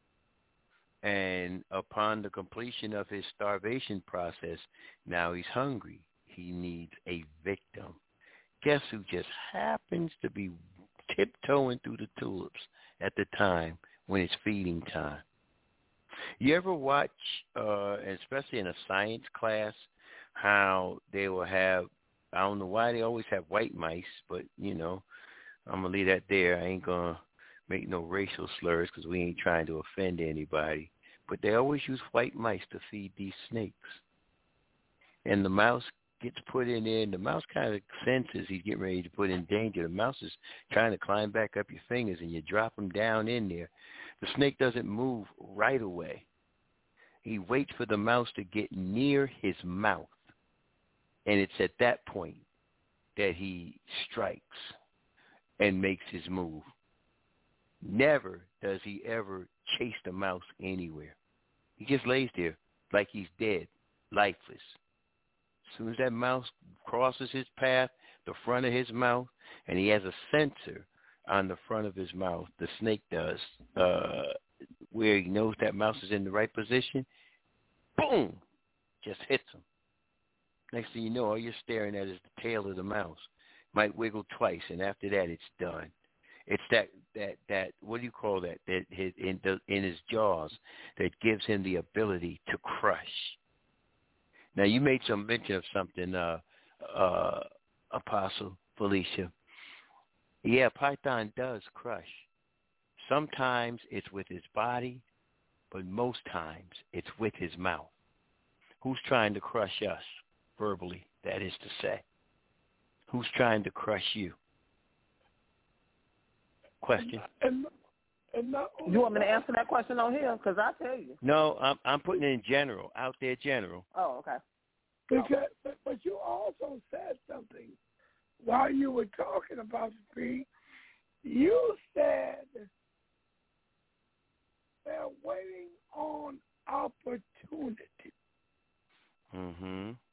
And upon the completion of his starvation process, now he's hungry. He needs a victim. Guess who just happens to be tiptoeing through the tulips at the time when it's feeding time? You ever watch, especially in a science class, how they will have, I don't know why they always have white mice, but, I'm going to leave that there. I ain't going to make no racial slurs because we ain't trying to offend anybody. But they always use white mice to feed these snakes. And the mouse gets put in there, and the mouse kind of senses he's getting ready to put in danger. The mouse is trying to climb back up your fingers, and you drop him down in there. The snake doesn't move right away. He waits for the mouse to get near his mouth, and it's at that point that he strikes and makes his move. Never does he ever chase the mouse anywhere. He just lays there like he's dead, lifeless. As soon as that mouse crosses his path, the front of his mouth, and he has a sensor on the front of his mouth, the snake does, where he knows that mouse is in the right position, boom, just hits him. Next thing you know, all you're staring at is the tail of the mouse. Might wiggle twice, and after that, it's done. It's that what do you call that? That in his jaws that gives him the ability to crush. Now, you made some mention of something, Apostle Felicia. Yeah, python does crush. Sometimes it's with his body, but most times it's with his mouth. Who's trying to crush us verbally, that is to say? Who's trying to crush you? Question. You want me to answer that question on here? Because I tell you. No, I'm putting it in general, out there general. Oh, okay. Because, but you also said something while you were talking about the you said they're waiting on opportunity. Mm-hmm.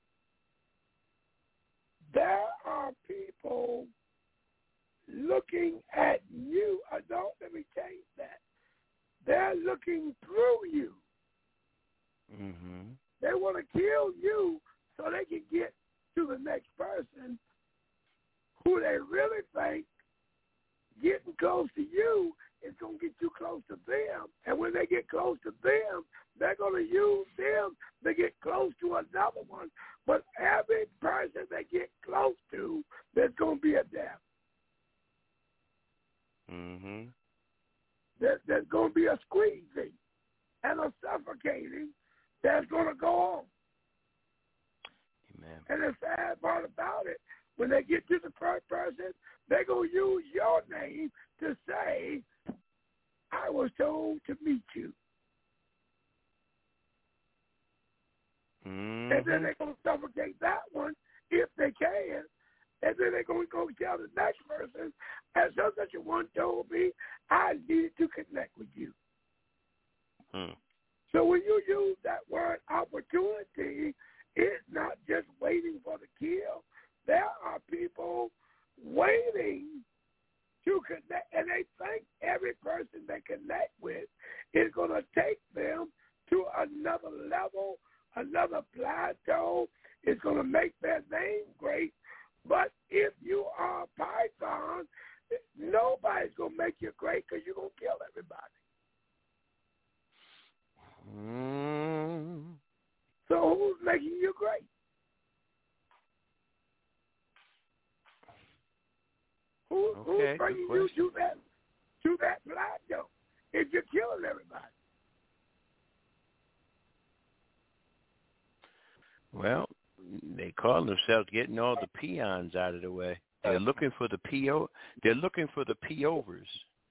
There are people looking at you. Don't let me change that. They're looking through you. Mm-hmm. They want to kill you so they can get to the next person who they really think getting close to you is going to get you close to them. And when they get close to them, they're going to use them to get close to another one. But every person they get close to, there's going to be a death. Mm-hmm. There's going to be a squeezing and a suffocating that's going to go on. Amen. And the sad part about it, when they get to the first person, they're going to use your name to say, I was told to meet you. Mm-hmm. And then they're going to suffocate that one if they can. And then they're going to go tell the next person, as such a one told me, I needed to connect with you. Hmm. So when you use that word opportunity, it's not just waiting for the kill. There are people waiting to connect, and they think every person they connect with is going to take them to another level, another plateau. It's going to make their name great. But if you are a python, nobody's going to make you great because you're going to kill everybody. Mm. So who's making you great? Who's Who's bringing you to that plateau if you're killing everybody? Well, they call themselves getting all the peons out of the way. They're looking for the They're looking for the P-overs,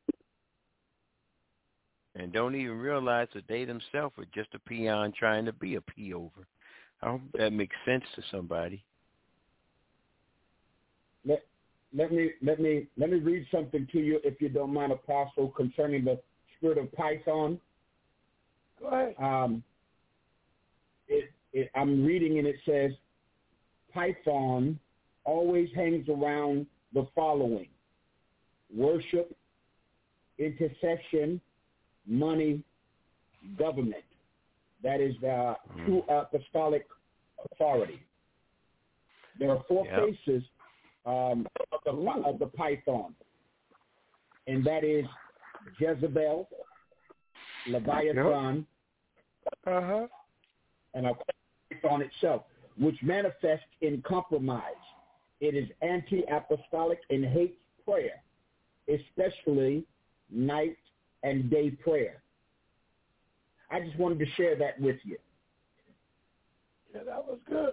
and don't even realize that they themselves are just a peon trying to be a P-over. I hope that makes sense to somebody. Let me read something to you, if you don't mind, Apostle, concerning the spirit of Python. Go ahead. I'm reading, and it says, Python always hangs around the following: worship, intercession, money, government. That is the true apostolic authority. There are four faces of the Python, and that is Jezebel, Leviathan, and a Python itself, which manifests in compromise. It is anti-apostolic and hates prayer, especially night and day prayer. I just wanted to share that with you. Yeah, that was good.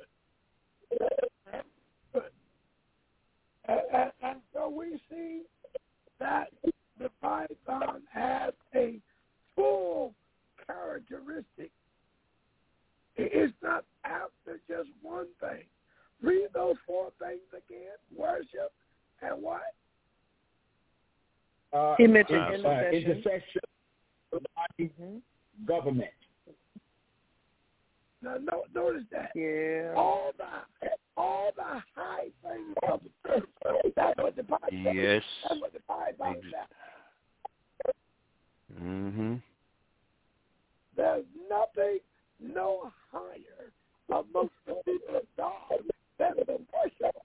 And so we see that the Python has a full characteristic. It's not after just one thing. Read those four things again: worship and what? Intercession. Government. Now, notice that. Yeah. All the high things of the church. That's what the Python. Yes. That's what the Python is. Mm-hmm. There's nothing no higher amongst the people of God than the worship.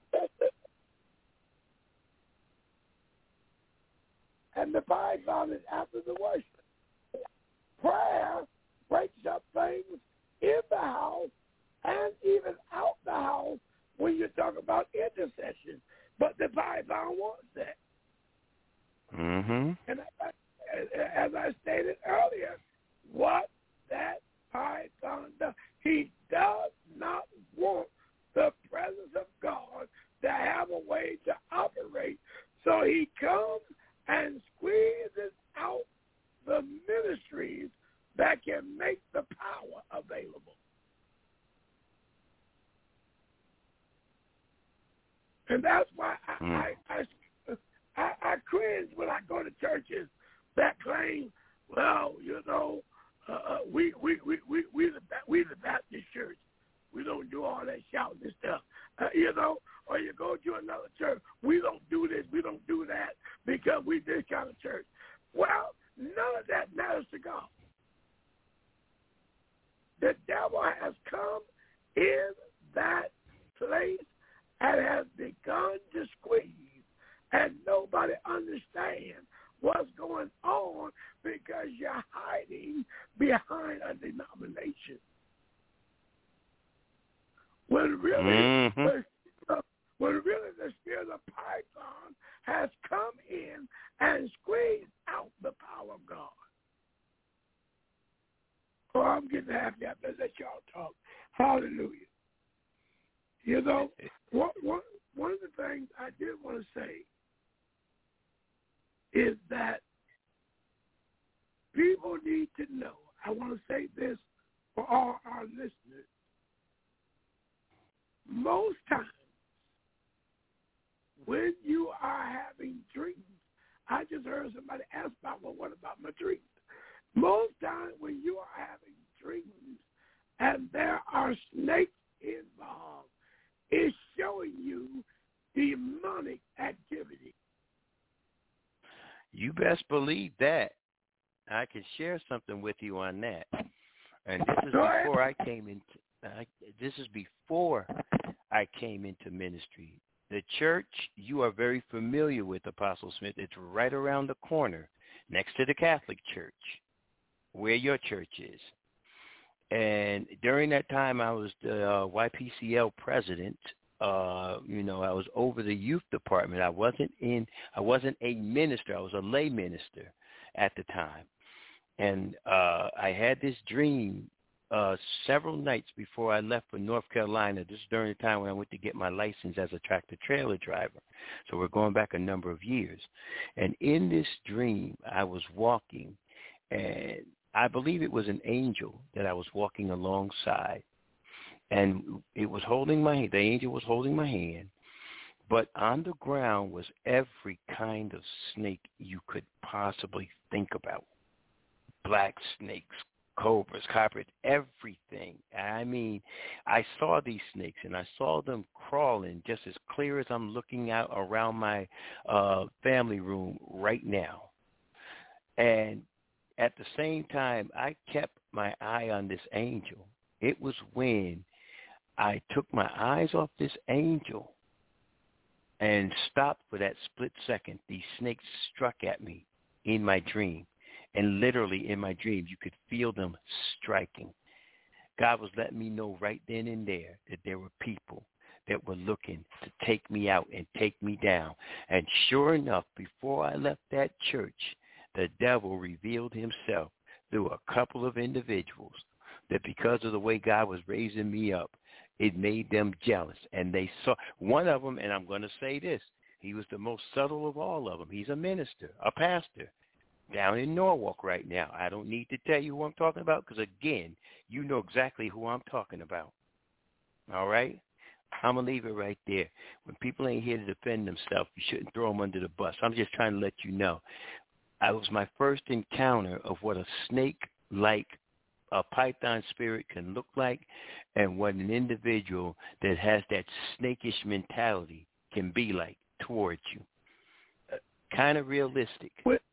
And the Python is after the worship. Prayer breaks up things in the house and even out the house when you talk about intercession. But the Python wants that. Mm-hmm. And as I stated earlier, what that Python does, he does not want the presence of God to have a way to operate. So he comes and squeezes out the ministries that can make the power available. And that's why I cringe when I go to churches that claim, well, you know, we the Baptist church. We don't do all that shouting and stuff, you know. Or you go to another church, we don't do this, we don't do that because we this kind of church. Well, none of that matters to God. The devil has come in that place and has begun to squeeze, and nobody understands what's going on because you're hiding behind a denomination. When really, when really the spirit of Python has come in and squeezed out the power of God. Oh, I'm getting happy after let y'all talk. Hallelujah. You know, one of the things I did want to say is that people need to know. I want to say this for all our listeners. Most times, when you are having dreams, I just heard somebody ask about, well, what about my dreams? Most times when you are having dreams and there are snakes involved, it's showing you demonic activity. You best believe that. I can share something with you on that. And this is before I came into ministry. The church you are very familiar with, Apostle Smith, it's right around the corner next to the Catholic Church where your church is. And during that time, I was the YPCL president I was over the youth department. I wasn't a minister. I was a lay minister at the time. And I had this dream several nights before I left for North Carolina. This is during the time when I went to get my license as a tractor-trailer driver. So we're going back a number of years. And in this dream, I was walking, and I believe it was an angel that I was walking alongside. And the angel was holding my hand. But on the ground was every kind of snake you could possibly think about. Black snakes, cobras, copperas, everything. I mean, I saw these snakes, and I saw them crawling just as clear as I'm looking out around my family room right now. And at the same time, I kept my eye on this angel. It was when I took my eyes off this angel and stopped for that split second. These snakes struck at me in my dream. And literally in my dream, you could feel them striking. God was letting me know right then and there that there were people that were looking to take me out and take me down. And sure enough, before I left that church, the devil revealed himself through a couple of individuals that because of the way God was raising me up, it made them jealous. And they saw one of them, and I'm going to say this, he was the most subtle of all of them. He's a minister, a pastor, down in Norwalk right now. I don't need to tell you who I'm talking about because, again, you know exactly who I'm talking about. All right? I'm going to leave it right there. When people ain't here to defend themselves, you shouldn't throw them under the bus. I'm just trying to let you know. It was my first encounter of what a snake-like, a python spirit can look like and what an individual that has that snakish mentality can be like towards you. Kind of realistic.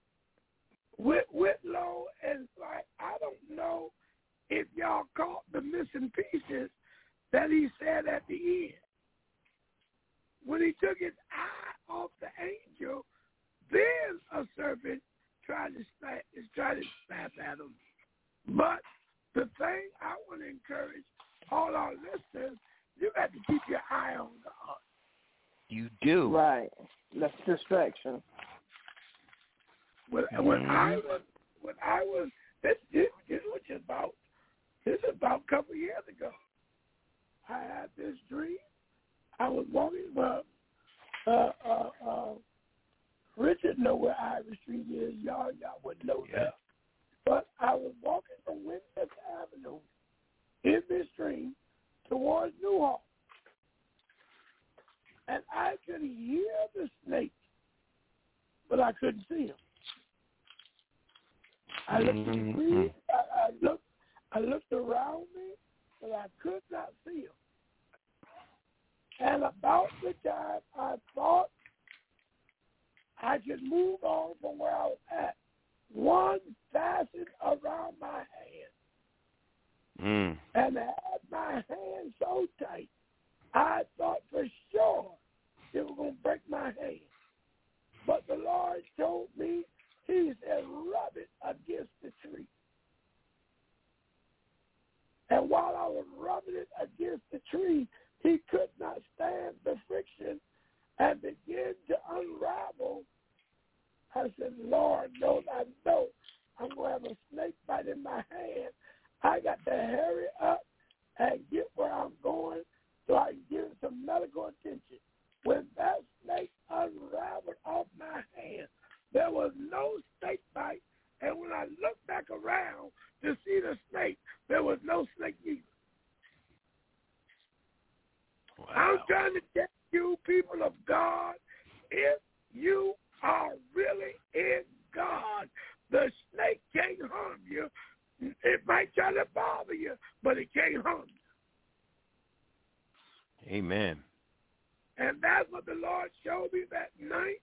Whitlow is like, I don't know if y'all caught the missing pieces that he said at the end. When he took his eye off the angel, then a serpent tried to snap at him. But the thing I want to encourage all our listeners, you got to keep your eye on God. You do. Right. That's distraction. When I was this was about a couple of years ago. I had this dream. I was walking Richard know where Ivy Street is. Y'all wouldn't know that. But I was walking from Winchester Avenue in this dream towards Newhall. And I could hear the snake, but I couldn't see him. I looked at the trees, I looked around me, but I could not see him. And about the time I thought I could move on from where I was at, one fastened around my hand. And had my hand so tight, I thought for sure it was going to break my hand. But the Lord told me, he said, rub it against the tree. And while I was rubbing it against the tree, he could not stand the friction and began to unravel. I said, Lord, no, I know I'm going to have a snake bite in my hand. I got to hurry up and get where I'm going so I can give it some medical attention. When that snake unraveled off my hand, there was no snake bite. And when I looked back around to see the snake, there was no snake either. Wow. I'm trying to tell you, people of God, if you are really in God, the snake can't harm you. It might try to bother you, but it can't harm you. Amen. And that's what the Lord showed me that night.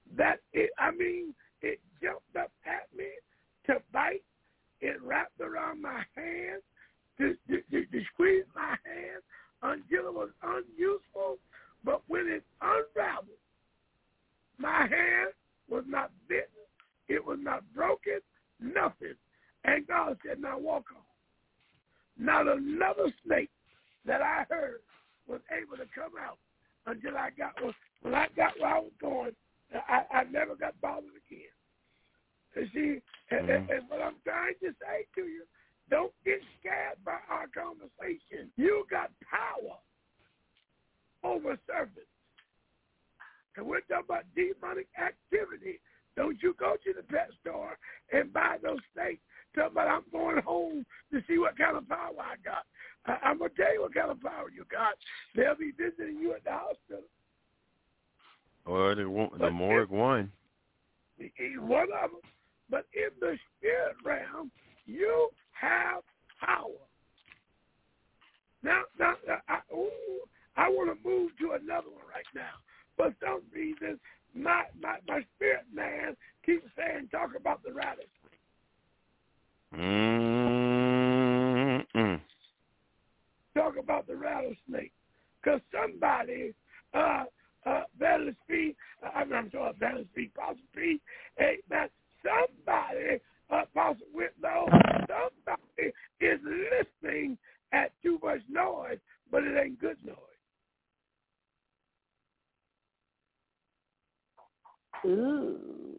It jumped up at me to bite. It wrapped around my hand to squeeze my hand until it was unuseful. But when it unraveled, my hand was not bitten. It was not broken, nothing. And God said, now walk on. Not another snake that I heard was able to come out until I got when I got where I was going. I never got bothered again. You see, and what I'm trying to say to you, don't get scared by our conversation. You got power over serpents. And we're talking about demonic activity. Don't you go to the pet store and buy those snakes. Talking about I'm going home to see what kind of power I got. I'm going to tell you what kind of power you got. They'll be visiting you at the hospital. Or the morgue one. One of them. But in the spirit realm, you have power. Now I want to move to another one right now. For some reason, my spirit man keeps saying, talk about the rattlesnake. Talk about the rattlesnake. Because somebody, Battle Speed, I'm sorry, Battle Speed, Apostle Speed, amen. Somebody, Apostle Whitlow, somebody is listening at too much noise, but it ain't good noise. Ooh.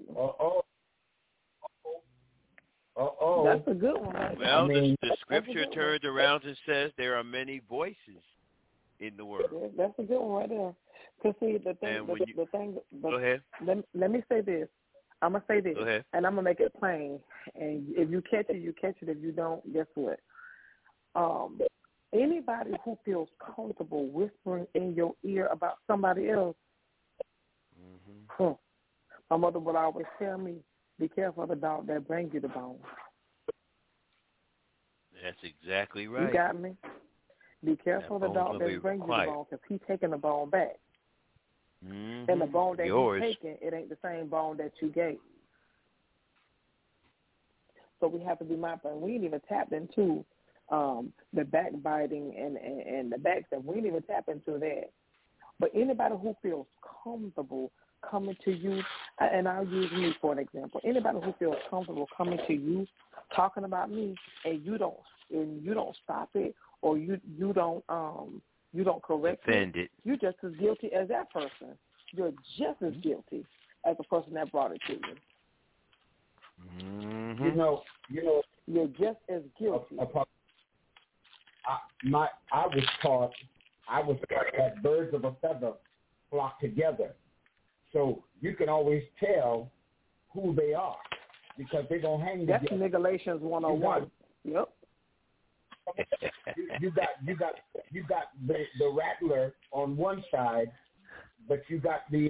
Uh-oh. That's a good one. Right? Well, the scripture turns around and says there are many voices in the world. That's a good one right there. Because see, the thing. Go ahead. Let me say this. I'm going to say this, Go ahead. and I'm going to make it plain. And if you catch it, you catch it. If you don't, guess what? Anybody who feels comfortable whispering in your ear about somebody else, my mother would always tell me, be careful of the dog that brings you the bone. That's exactly right. You got me? Be careful of the dog that brings you the bone, because he's taking the bone back. And the bone that he's taking, it ain't the same bone that you gave. So we have to be mindful. And we ain't even tapped into the backbiting and the backstab. We ain't even tap into that. But anybody who feels comfortable coming to you, and I'll use me for an example. Anybody who feels comfortable coming to you, talking about me, and you don't stop it, or you don't correct it, you're just as guilty as that person. You're just as guilty as the person that brought it to you. You know, you're just as guilty. I was taught that birds of a feather flock together. So you can always tell who they are because they're going to hang together. That's Galatians 101. Yep. You got the rattler on one side, but you got the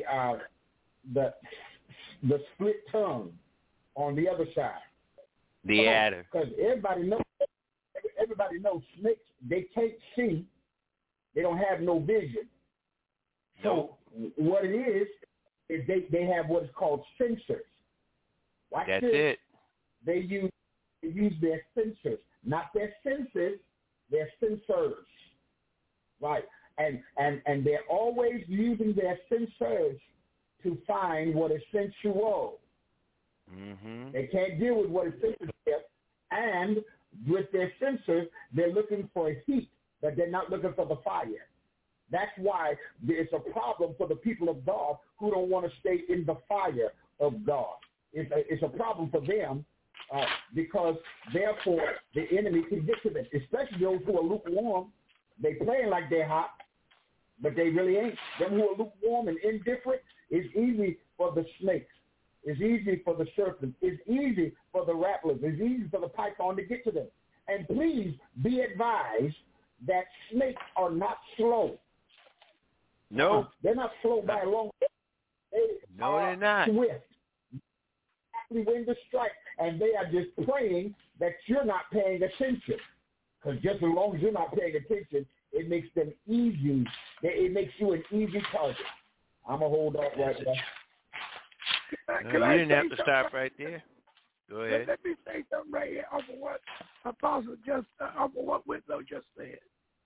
split tongue on the other side. The adder. Because everybody knows snakes. They can't see. They don't have no vision. So what it is they have what is called sensors. Watch That's this. it. They use their sensors, not their senses, their sensors. Right. And they're always using their sensors to find what is sensual. They can't deal with what is sensitive, and with their sensors, they're looking for heat, but they're not looking for the fire. That's why it's a problem for the people of God who don't want to stay in the fire of God. It's a problem for them because, therefore, the enemy can get to them, especially those who are lukewarm. They playing like they're hot, but they really ain't. Them who are lukewarm and indifferent, it's easy for the snakes. It's easy for the serpents. It's easy for the rattlers. It's easy for the python to get to them. And please be advised that snakes are not slow. No. They're not slow by a long way. They're not. Swift. Exactly when to strike. And they are just praying that you're not paying attention. Because just as long as you're not paying attention, it makes them easy. It makes you an easy target. I'm going to hold off right there. You didn't have to stop right there. Go ahead. Let me say something right here off of what off of what Whitlow just said.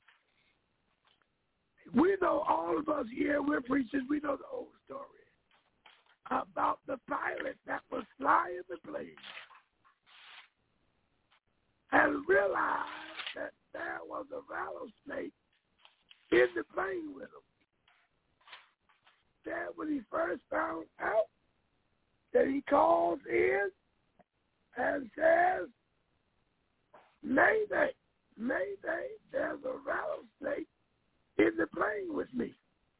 We know, all of us here, we're preachers, we know the old story about the pilot that was flying the plane and realized that there was a rattlesnake in the plane with him. said when he first found out that he calls in and says, Mayday, Mayday, there's a rattlesnake in the plane with me.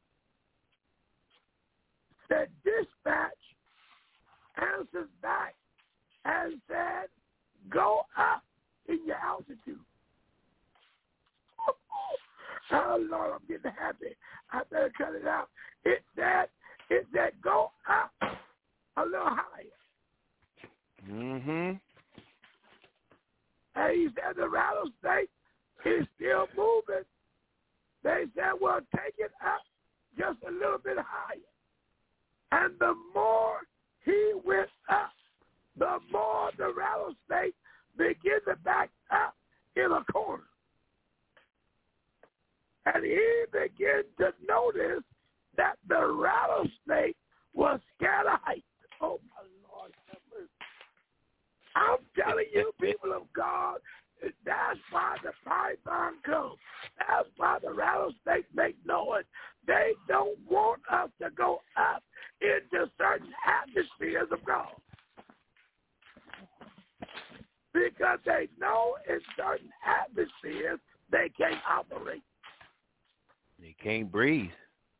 Said dispatch answers back and said, go up in your altitude. Oh, Lord, I'm getting happy. I better cut it out. It said, go up a little higher. Mm-hmm. And he said the rattlesnake is still moving. They said, well, take it up just a little bit higher. And the more he went up, the more the rattlesnake began to back up in a corner. And he began to notice that the rattlesnake was scared of heights. Oh, my Lord. I'm telling you, people of God, that's why the python comes. That's why the rattlesnake make noise. They don't want us to go up into certain atmospheres of God. Because they know in certain atmospheres they can't operate. They can't breathe.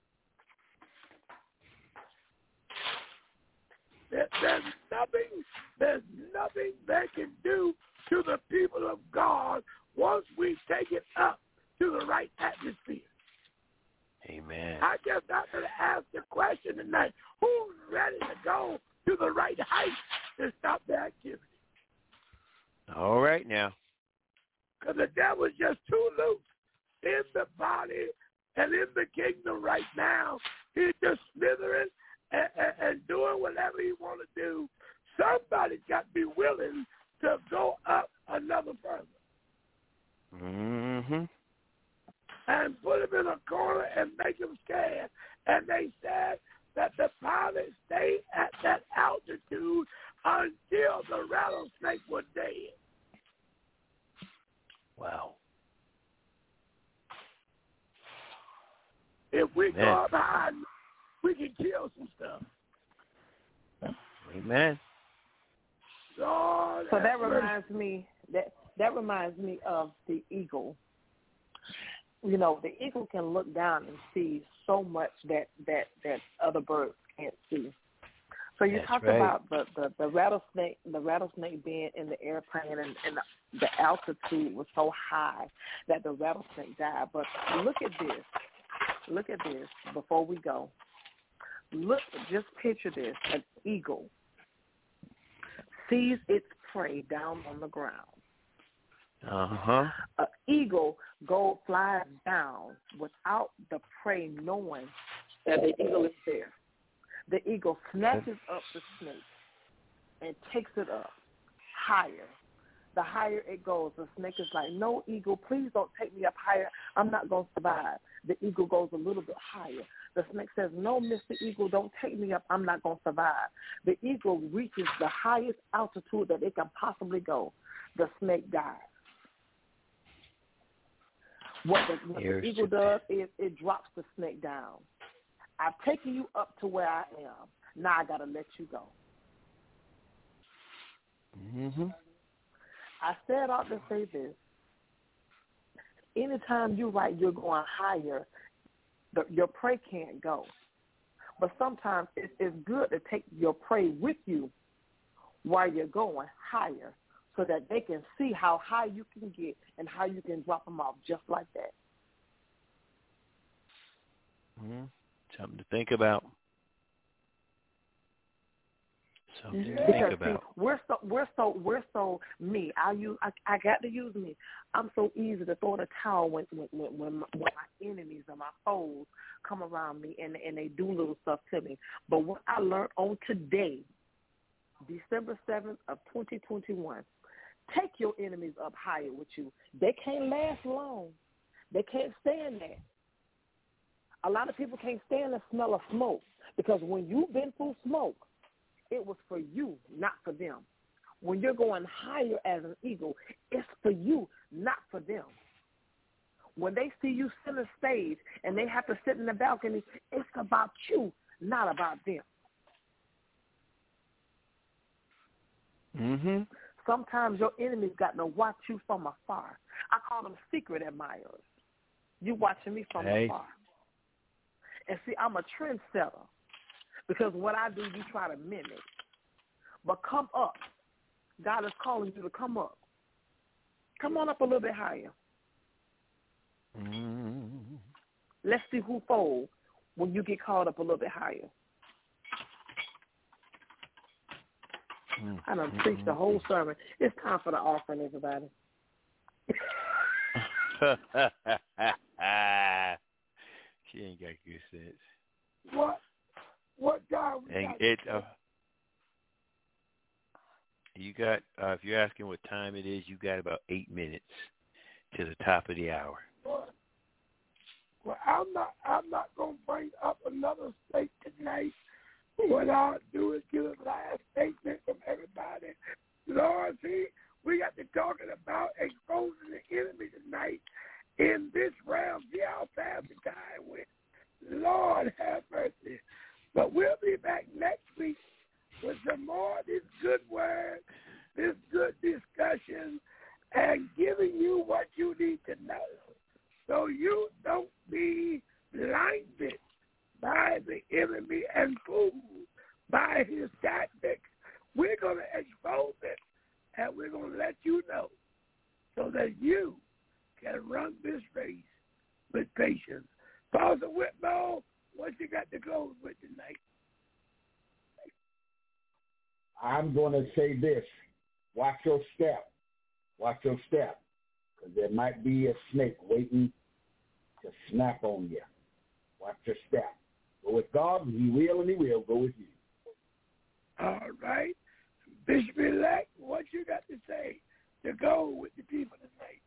There's nothing they can do to the people of God once we take it up to the right atmosphere. Amen. I guess I'm going to ask the question tonight, who's ready to go to the right height to stop the activity? All right now. Because the devil's just too loose in the body and in the kingdom right now. He's just slithering and doing whatever he want to do. Somebody's got to be willing to go up another further. Mm-hmm. And put him in a corner and make him scared. And they said that the pilot stayed at that altitude until the rattlesnake was dead. Wow. If we go up high, we can kill some stuff. Amen. Lord, so that reminds me of the eagle. You know, the eagle can look down and see so much that other birds can't see. So you talked about the rattlesnake being in the airplane and the altitude was so high that the rattlesnake died. But look at this. Look at this before we go. Just picture this. An eagle sees its prey down on the ground. Uh-huh. An eagle flies down without the prey knowing that the eagle is there. The eagle snatches up the snake and takes it up higher. The higher it goes, the snake is like, no, eagle, please don't take me up higher. I'm not going to survive. The eagle goes a little bit higher. The snake says, no, Mr. Eagle, don't take me up. I'm not going to survive. The eagle reaches the highest altitude that it can possibly go. The snake dies. What the eagle does is it drops the snake down. I've taken you up to where I am. Now I got to let you go. Mm-hmm. I said all to say this. Anytime you're you're going higher, your prey can't go. But sometimes it's good to take your prey with you while you're going higher so that they can see how high you can get and how you can drop them off just like that. Mm-hmm. Something to think about. Something to think about. See, we're so me. I got to use me. I'm so easy to throw the towel when my enemies or my foes come around me and they do little stuff to me. But what I learned on today, December 7th of 2021, take your enemies up higher with you. They can't last long. They can't stand that. A lot of people can't stand the smell of smoke because when you've been through smoke, it was for you, not for them. When you're going higher as an eagle, it's for you, not for them. When they see you center stage and they have to sit in the balcony, it's about you, not about them. Mm-hmm. Sometimes your enemy's got to watch you from afar. I call them secret admirers. You watching me from afar. And see, I'm a trendsetter because what I do, you try to mimic. But come up. God is calling you to come up. Come on up a little bit higher. Mm-hmm. Let's see who folds when you get caught up a little bit higher. I done preached the whole sermon. It's time for the offering, everybody. She ain't got good sense. What God? You got, if you're asking what time it is, you got about 8 minutes to the top of the hour. Well, I'm not going to bring up another state tonight. What I'll do is give a last statement from everybody. Lord, see, we got to talking about exposing the enemy tonight in this realm. See how fast the time went. Lord have mercy. But we'll be back next week with some more of this good word, this good discussion, and giving you what you need to know so you don't be blinded by the enemy and fooled by his tactics. We're going to expose it, and we're going to let you know so that you can run this race with patience. Pastor Whitmore, what you got to close with tonight? I'm going to say this. Watch your step. Watch your step. Because there might be a snake waiting to snap on you. Watch your step. Go with God, and he will go with you. All right. Bishop-elect, what you got to say to go with the people tonight?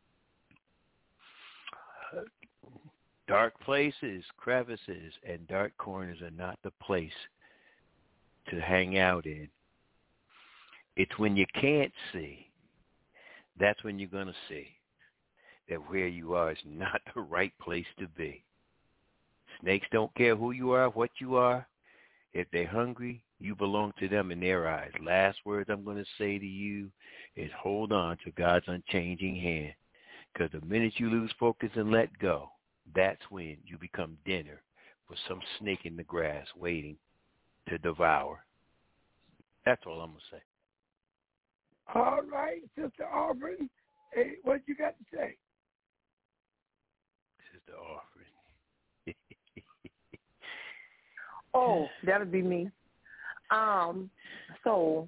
Dark places, crevices, and dark corners are not the place to hang out in. It's when you can't see, that's when you're going to see that where you are is not the right place to be. Snakes don't care who you are, what you are. If they're hungry, you belong to them in their eyes. Last words I'm going to say to you is hold on to God's unchanging hand. Because the minute you lose focus and let go, that's when you become dinner for some snake in the grass waiting to devour. That's all I'm going to say. All right, Sister Aubrey, hey, what you got to say? Sister Aubrey. Oh, that'll be me. So,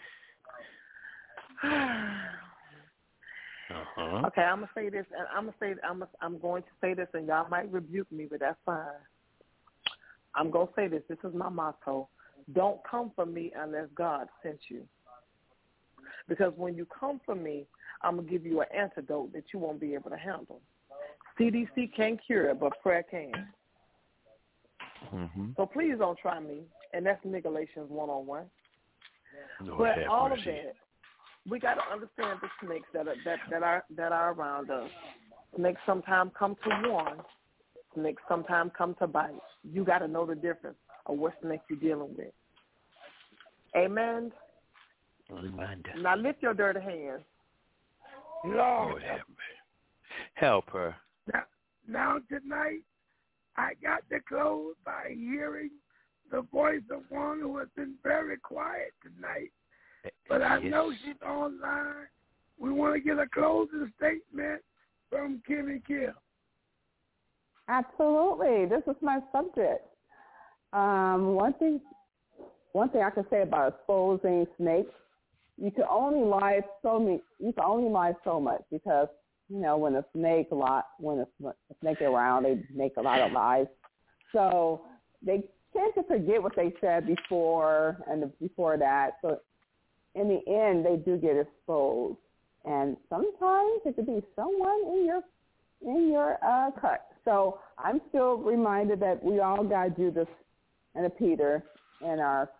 okay, I'm gonna say this, and I'm going to say this, and y'all might rebuke me, but that's fine. I'm gonna say this. This is my motto: don't come for me unless God sent you. Because when you come for me, I'm gonna give you an antidote that you won't be able to handle. CDC can't cure it, but prayer can. Mm-hmm. So please don't try me, and that's Nicolations 101. Lord but all mercy. of that, we got to understand the snakes that are around us. Snakes sometimes come to warn. Snakes sometimes come to bite. You got to know the difference of what snake you're dealing with. Amen. Now lift your dirty hands. Lord, help her. Now tonight, I got to close by hearing the voice of one who has been very quiet tonight. But I know she's online. We want to get a closing statement from Kimmy Kill. Absolutely. This is my subject. One thing I can say about exposing snakes, you can only lie so much because, when a snake around, they make a lot of lies. So they tend to forget what they said before and before that. So in the end, they do get exposed. And sometimes it could be someone in your cut. So I'm still reminded that we all got to do this and a Peter in our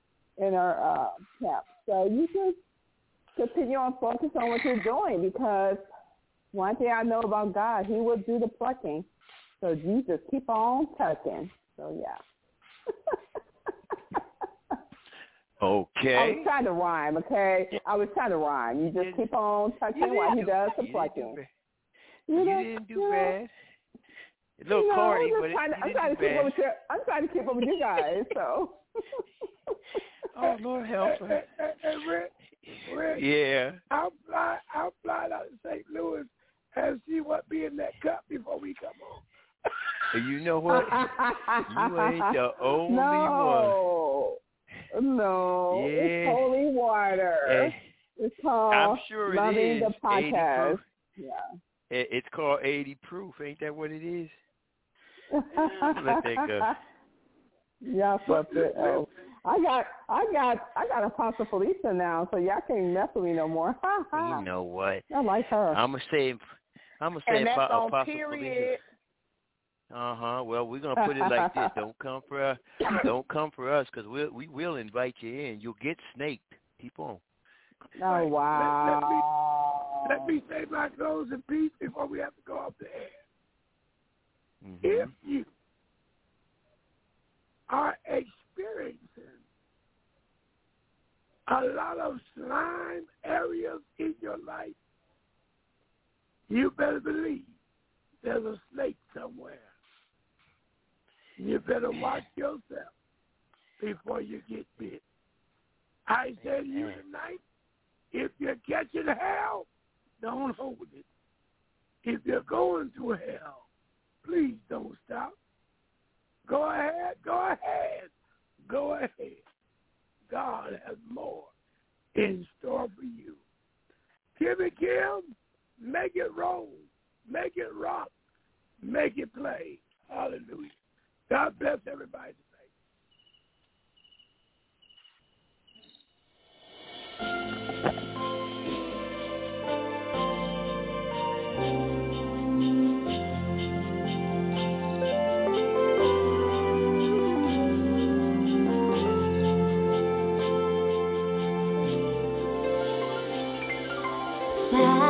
camp. So you just continue on focus on what you're doing, because one thing I know about God, he will do the plucking. So you just keep on tucking. So, yeah. Okay. I was trying to rhyme, okay? I was trying to rhyme. You just keep on touching while he does the plucking. You didn't do bad. A little corny, but I'm trying to keep up with you guys, so. Oh, Lord help her. Rick, yeah. I'll fly out to St. Louis and see what be in that cup before we come home. You know what? You ain't the only one. No, yeah. It's holy water. It's called I'm sure Loving it is. the Podcast. Yeah. It's called 80 Proof. Ain't that what it is? I'm let that go. Yeah, fuck it. Oh. I got Apostle Felicia now, so y'all can't mess with me no more. You know what? I like her. I'm gonna say and that's Apostle on Felicia. period. Well, we're gonna put it like this: don't come for us, because we will invite you in. You'll get snaked. Keep on. Oh wow! Let me say my closing piece before we have to go off the air. Mm-hmm. If you are experiencing a lot of slime areas in your life, you better believe there's a snake somewhere. You better watch yourself before you get bit. I say to you tonight, if you're catching hell, don't hold it. If you're going to hell, please don't stop. Go ahead. God has more in store for you. Kimmy Kim, make it roll, make it rock, make it play. Hallelujah. God bless everybody Bye.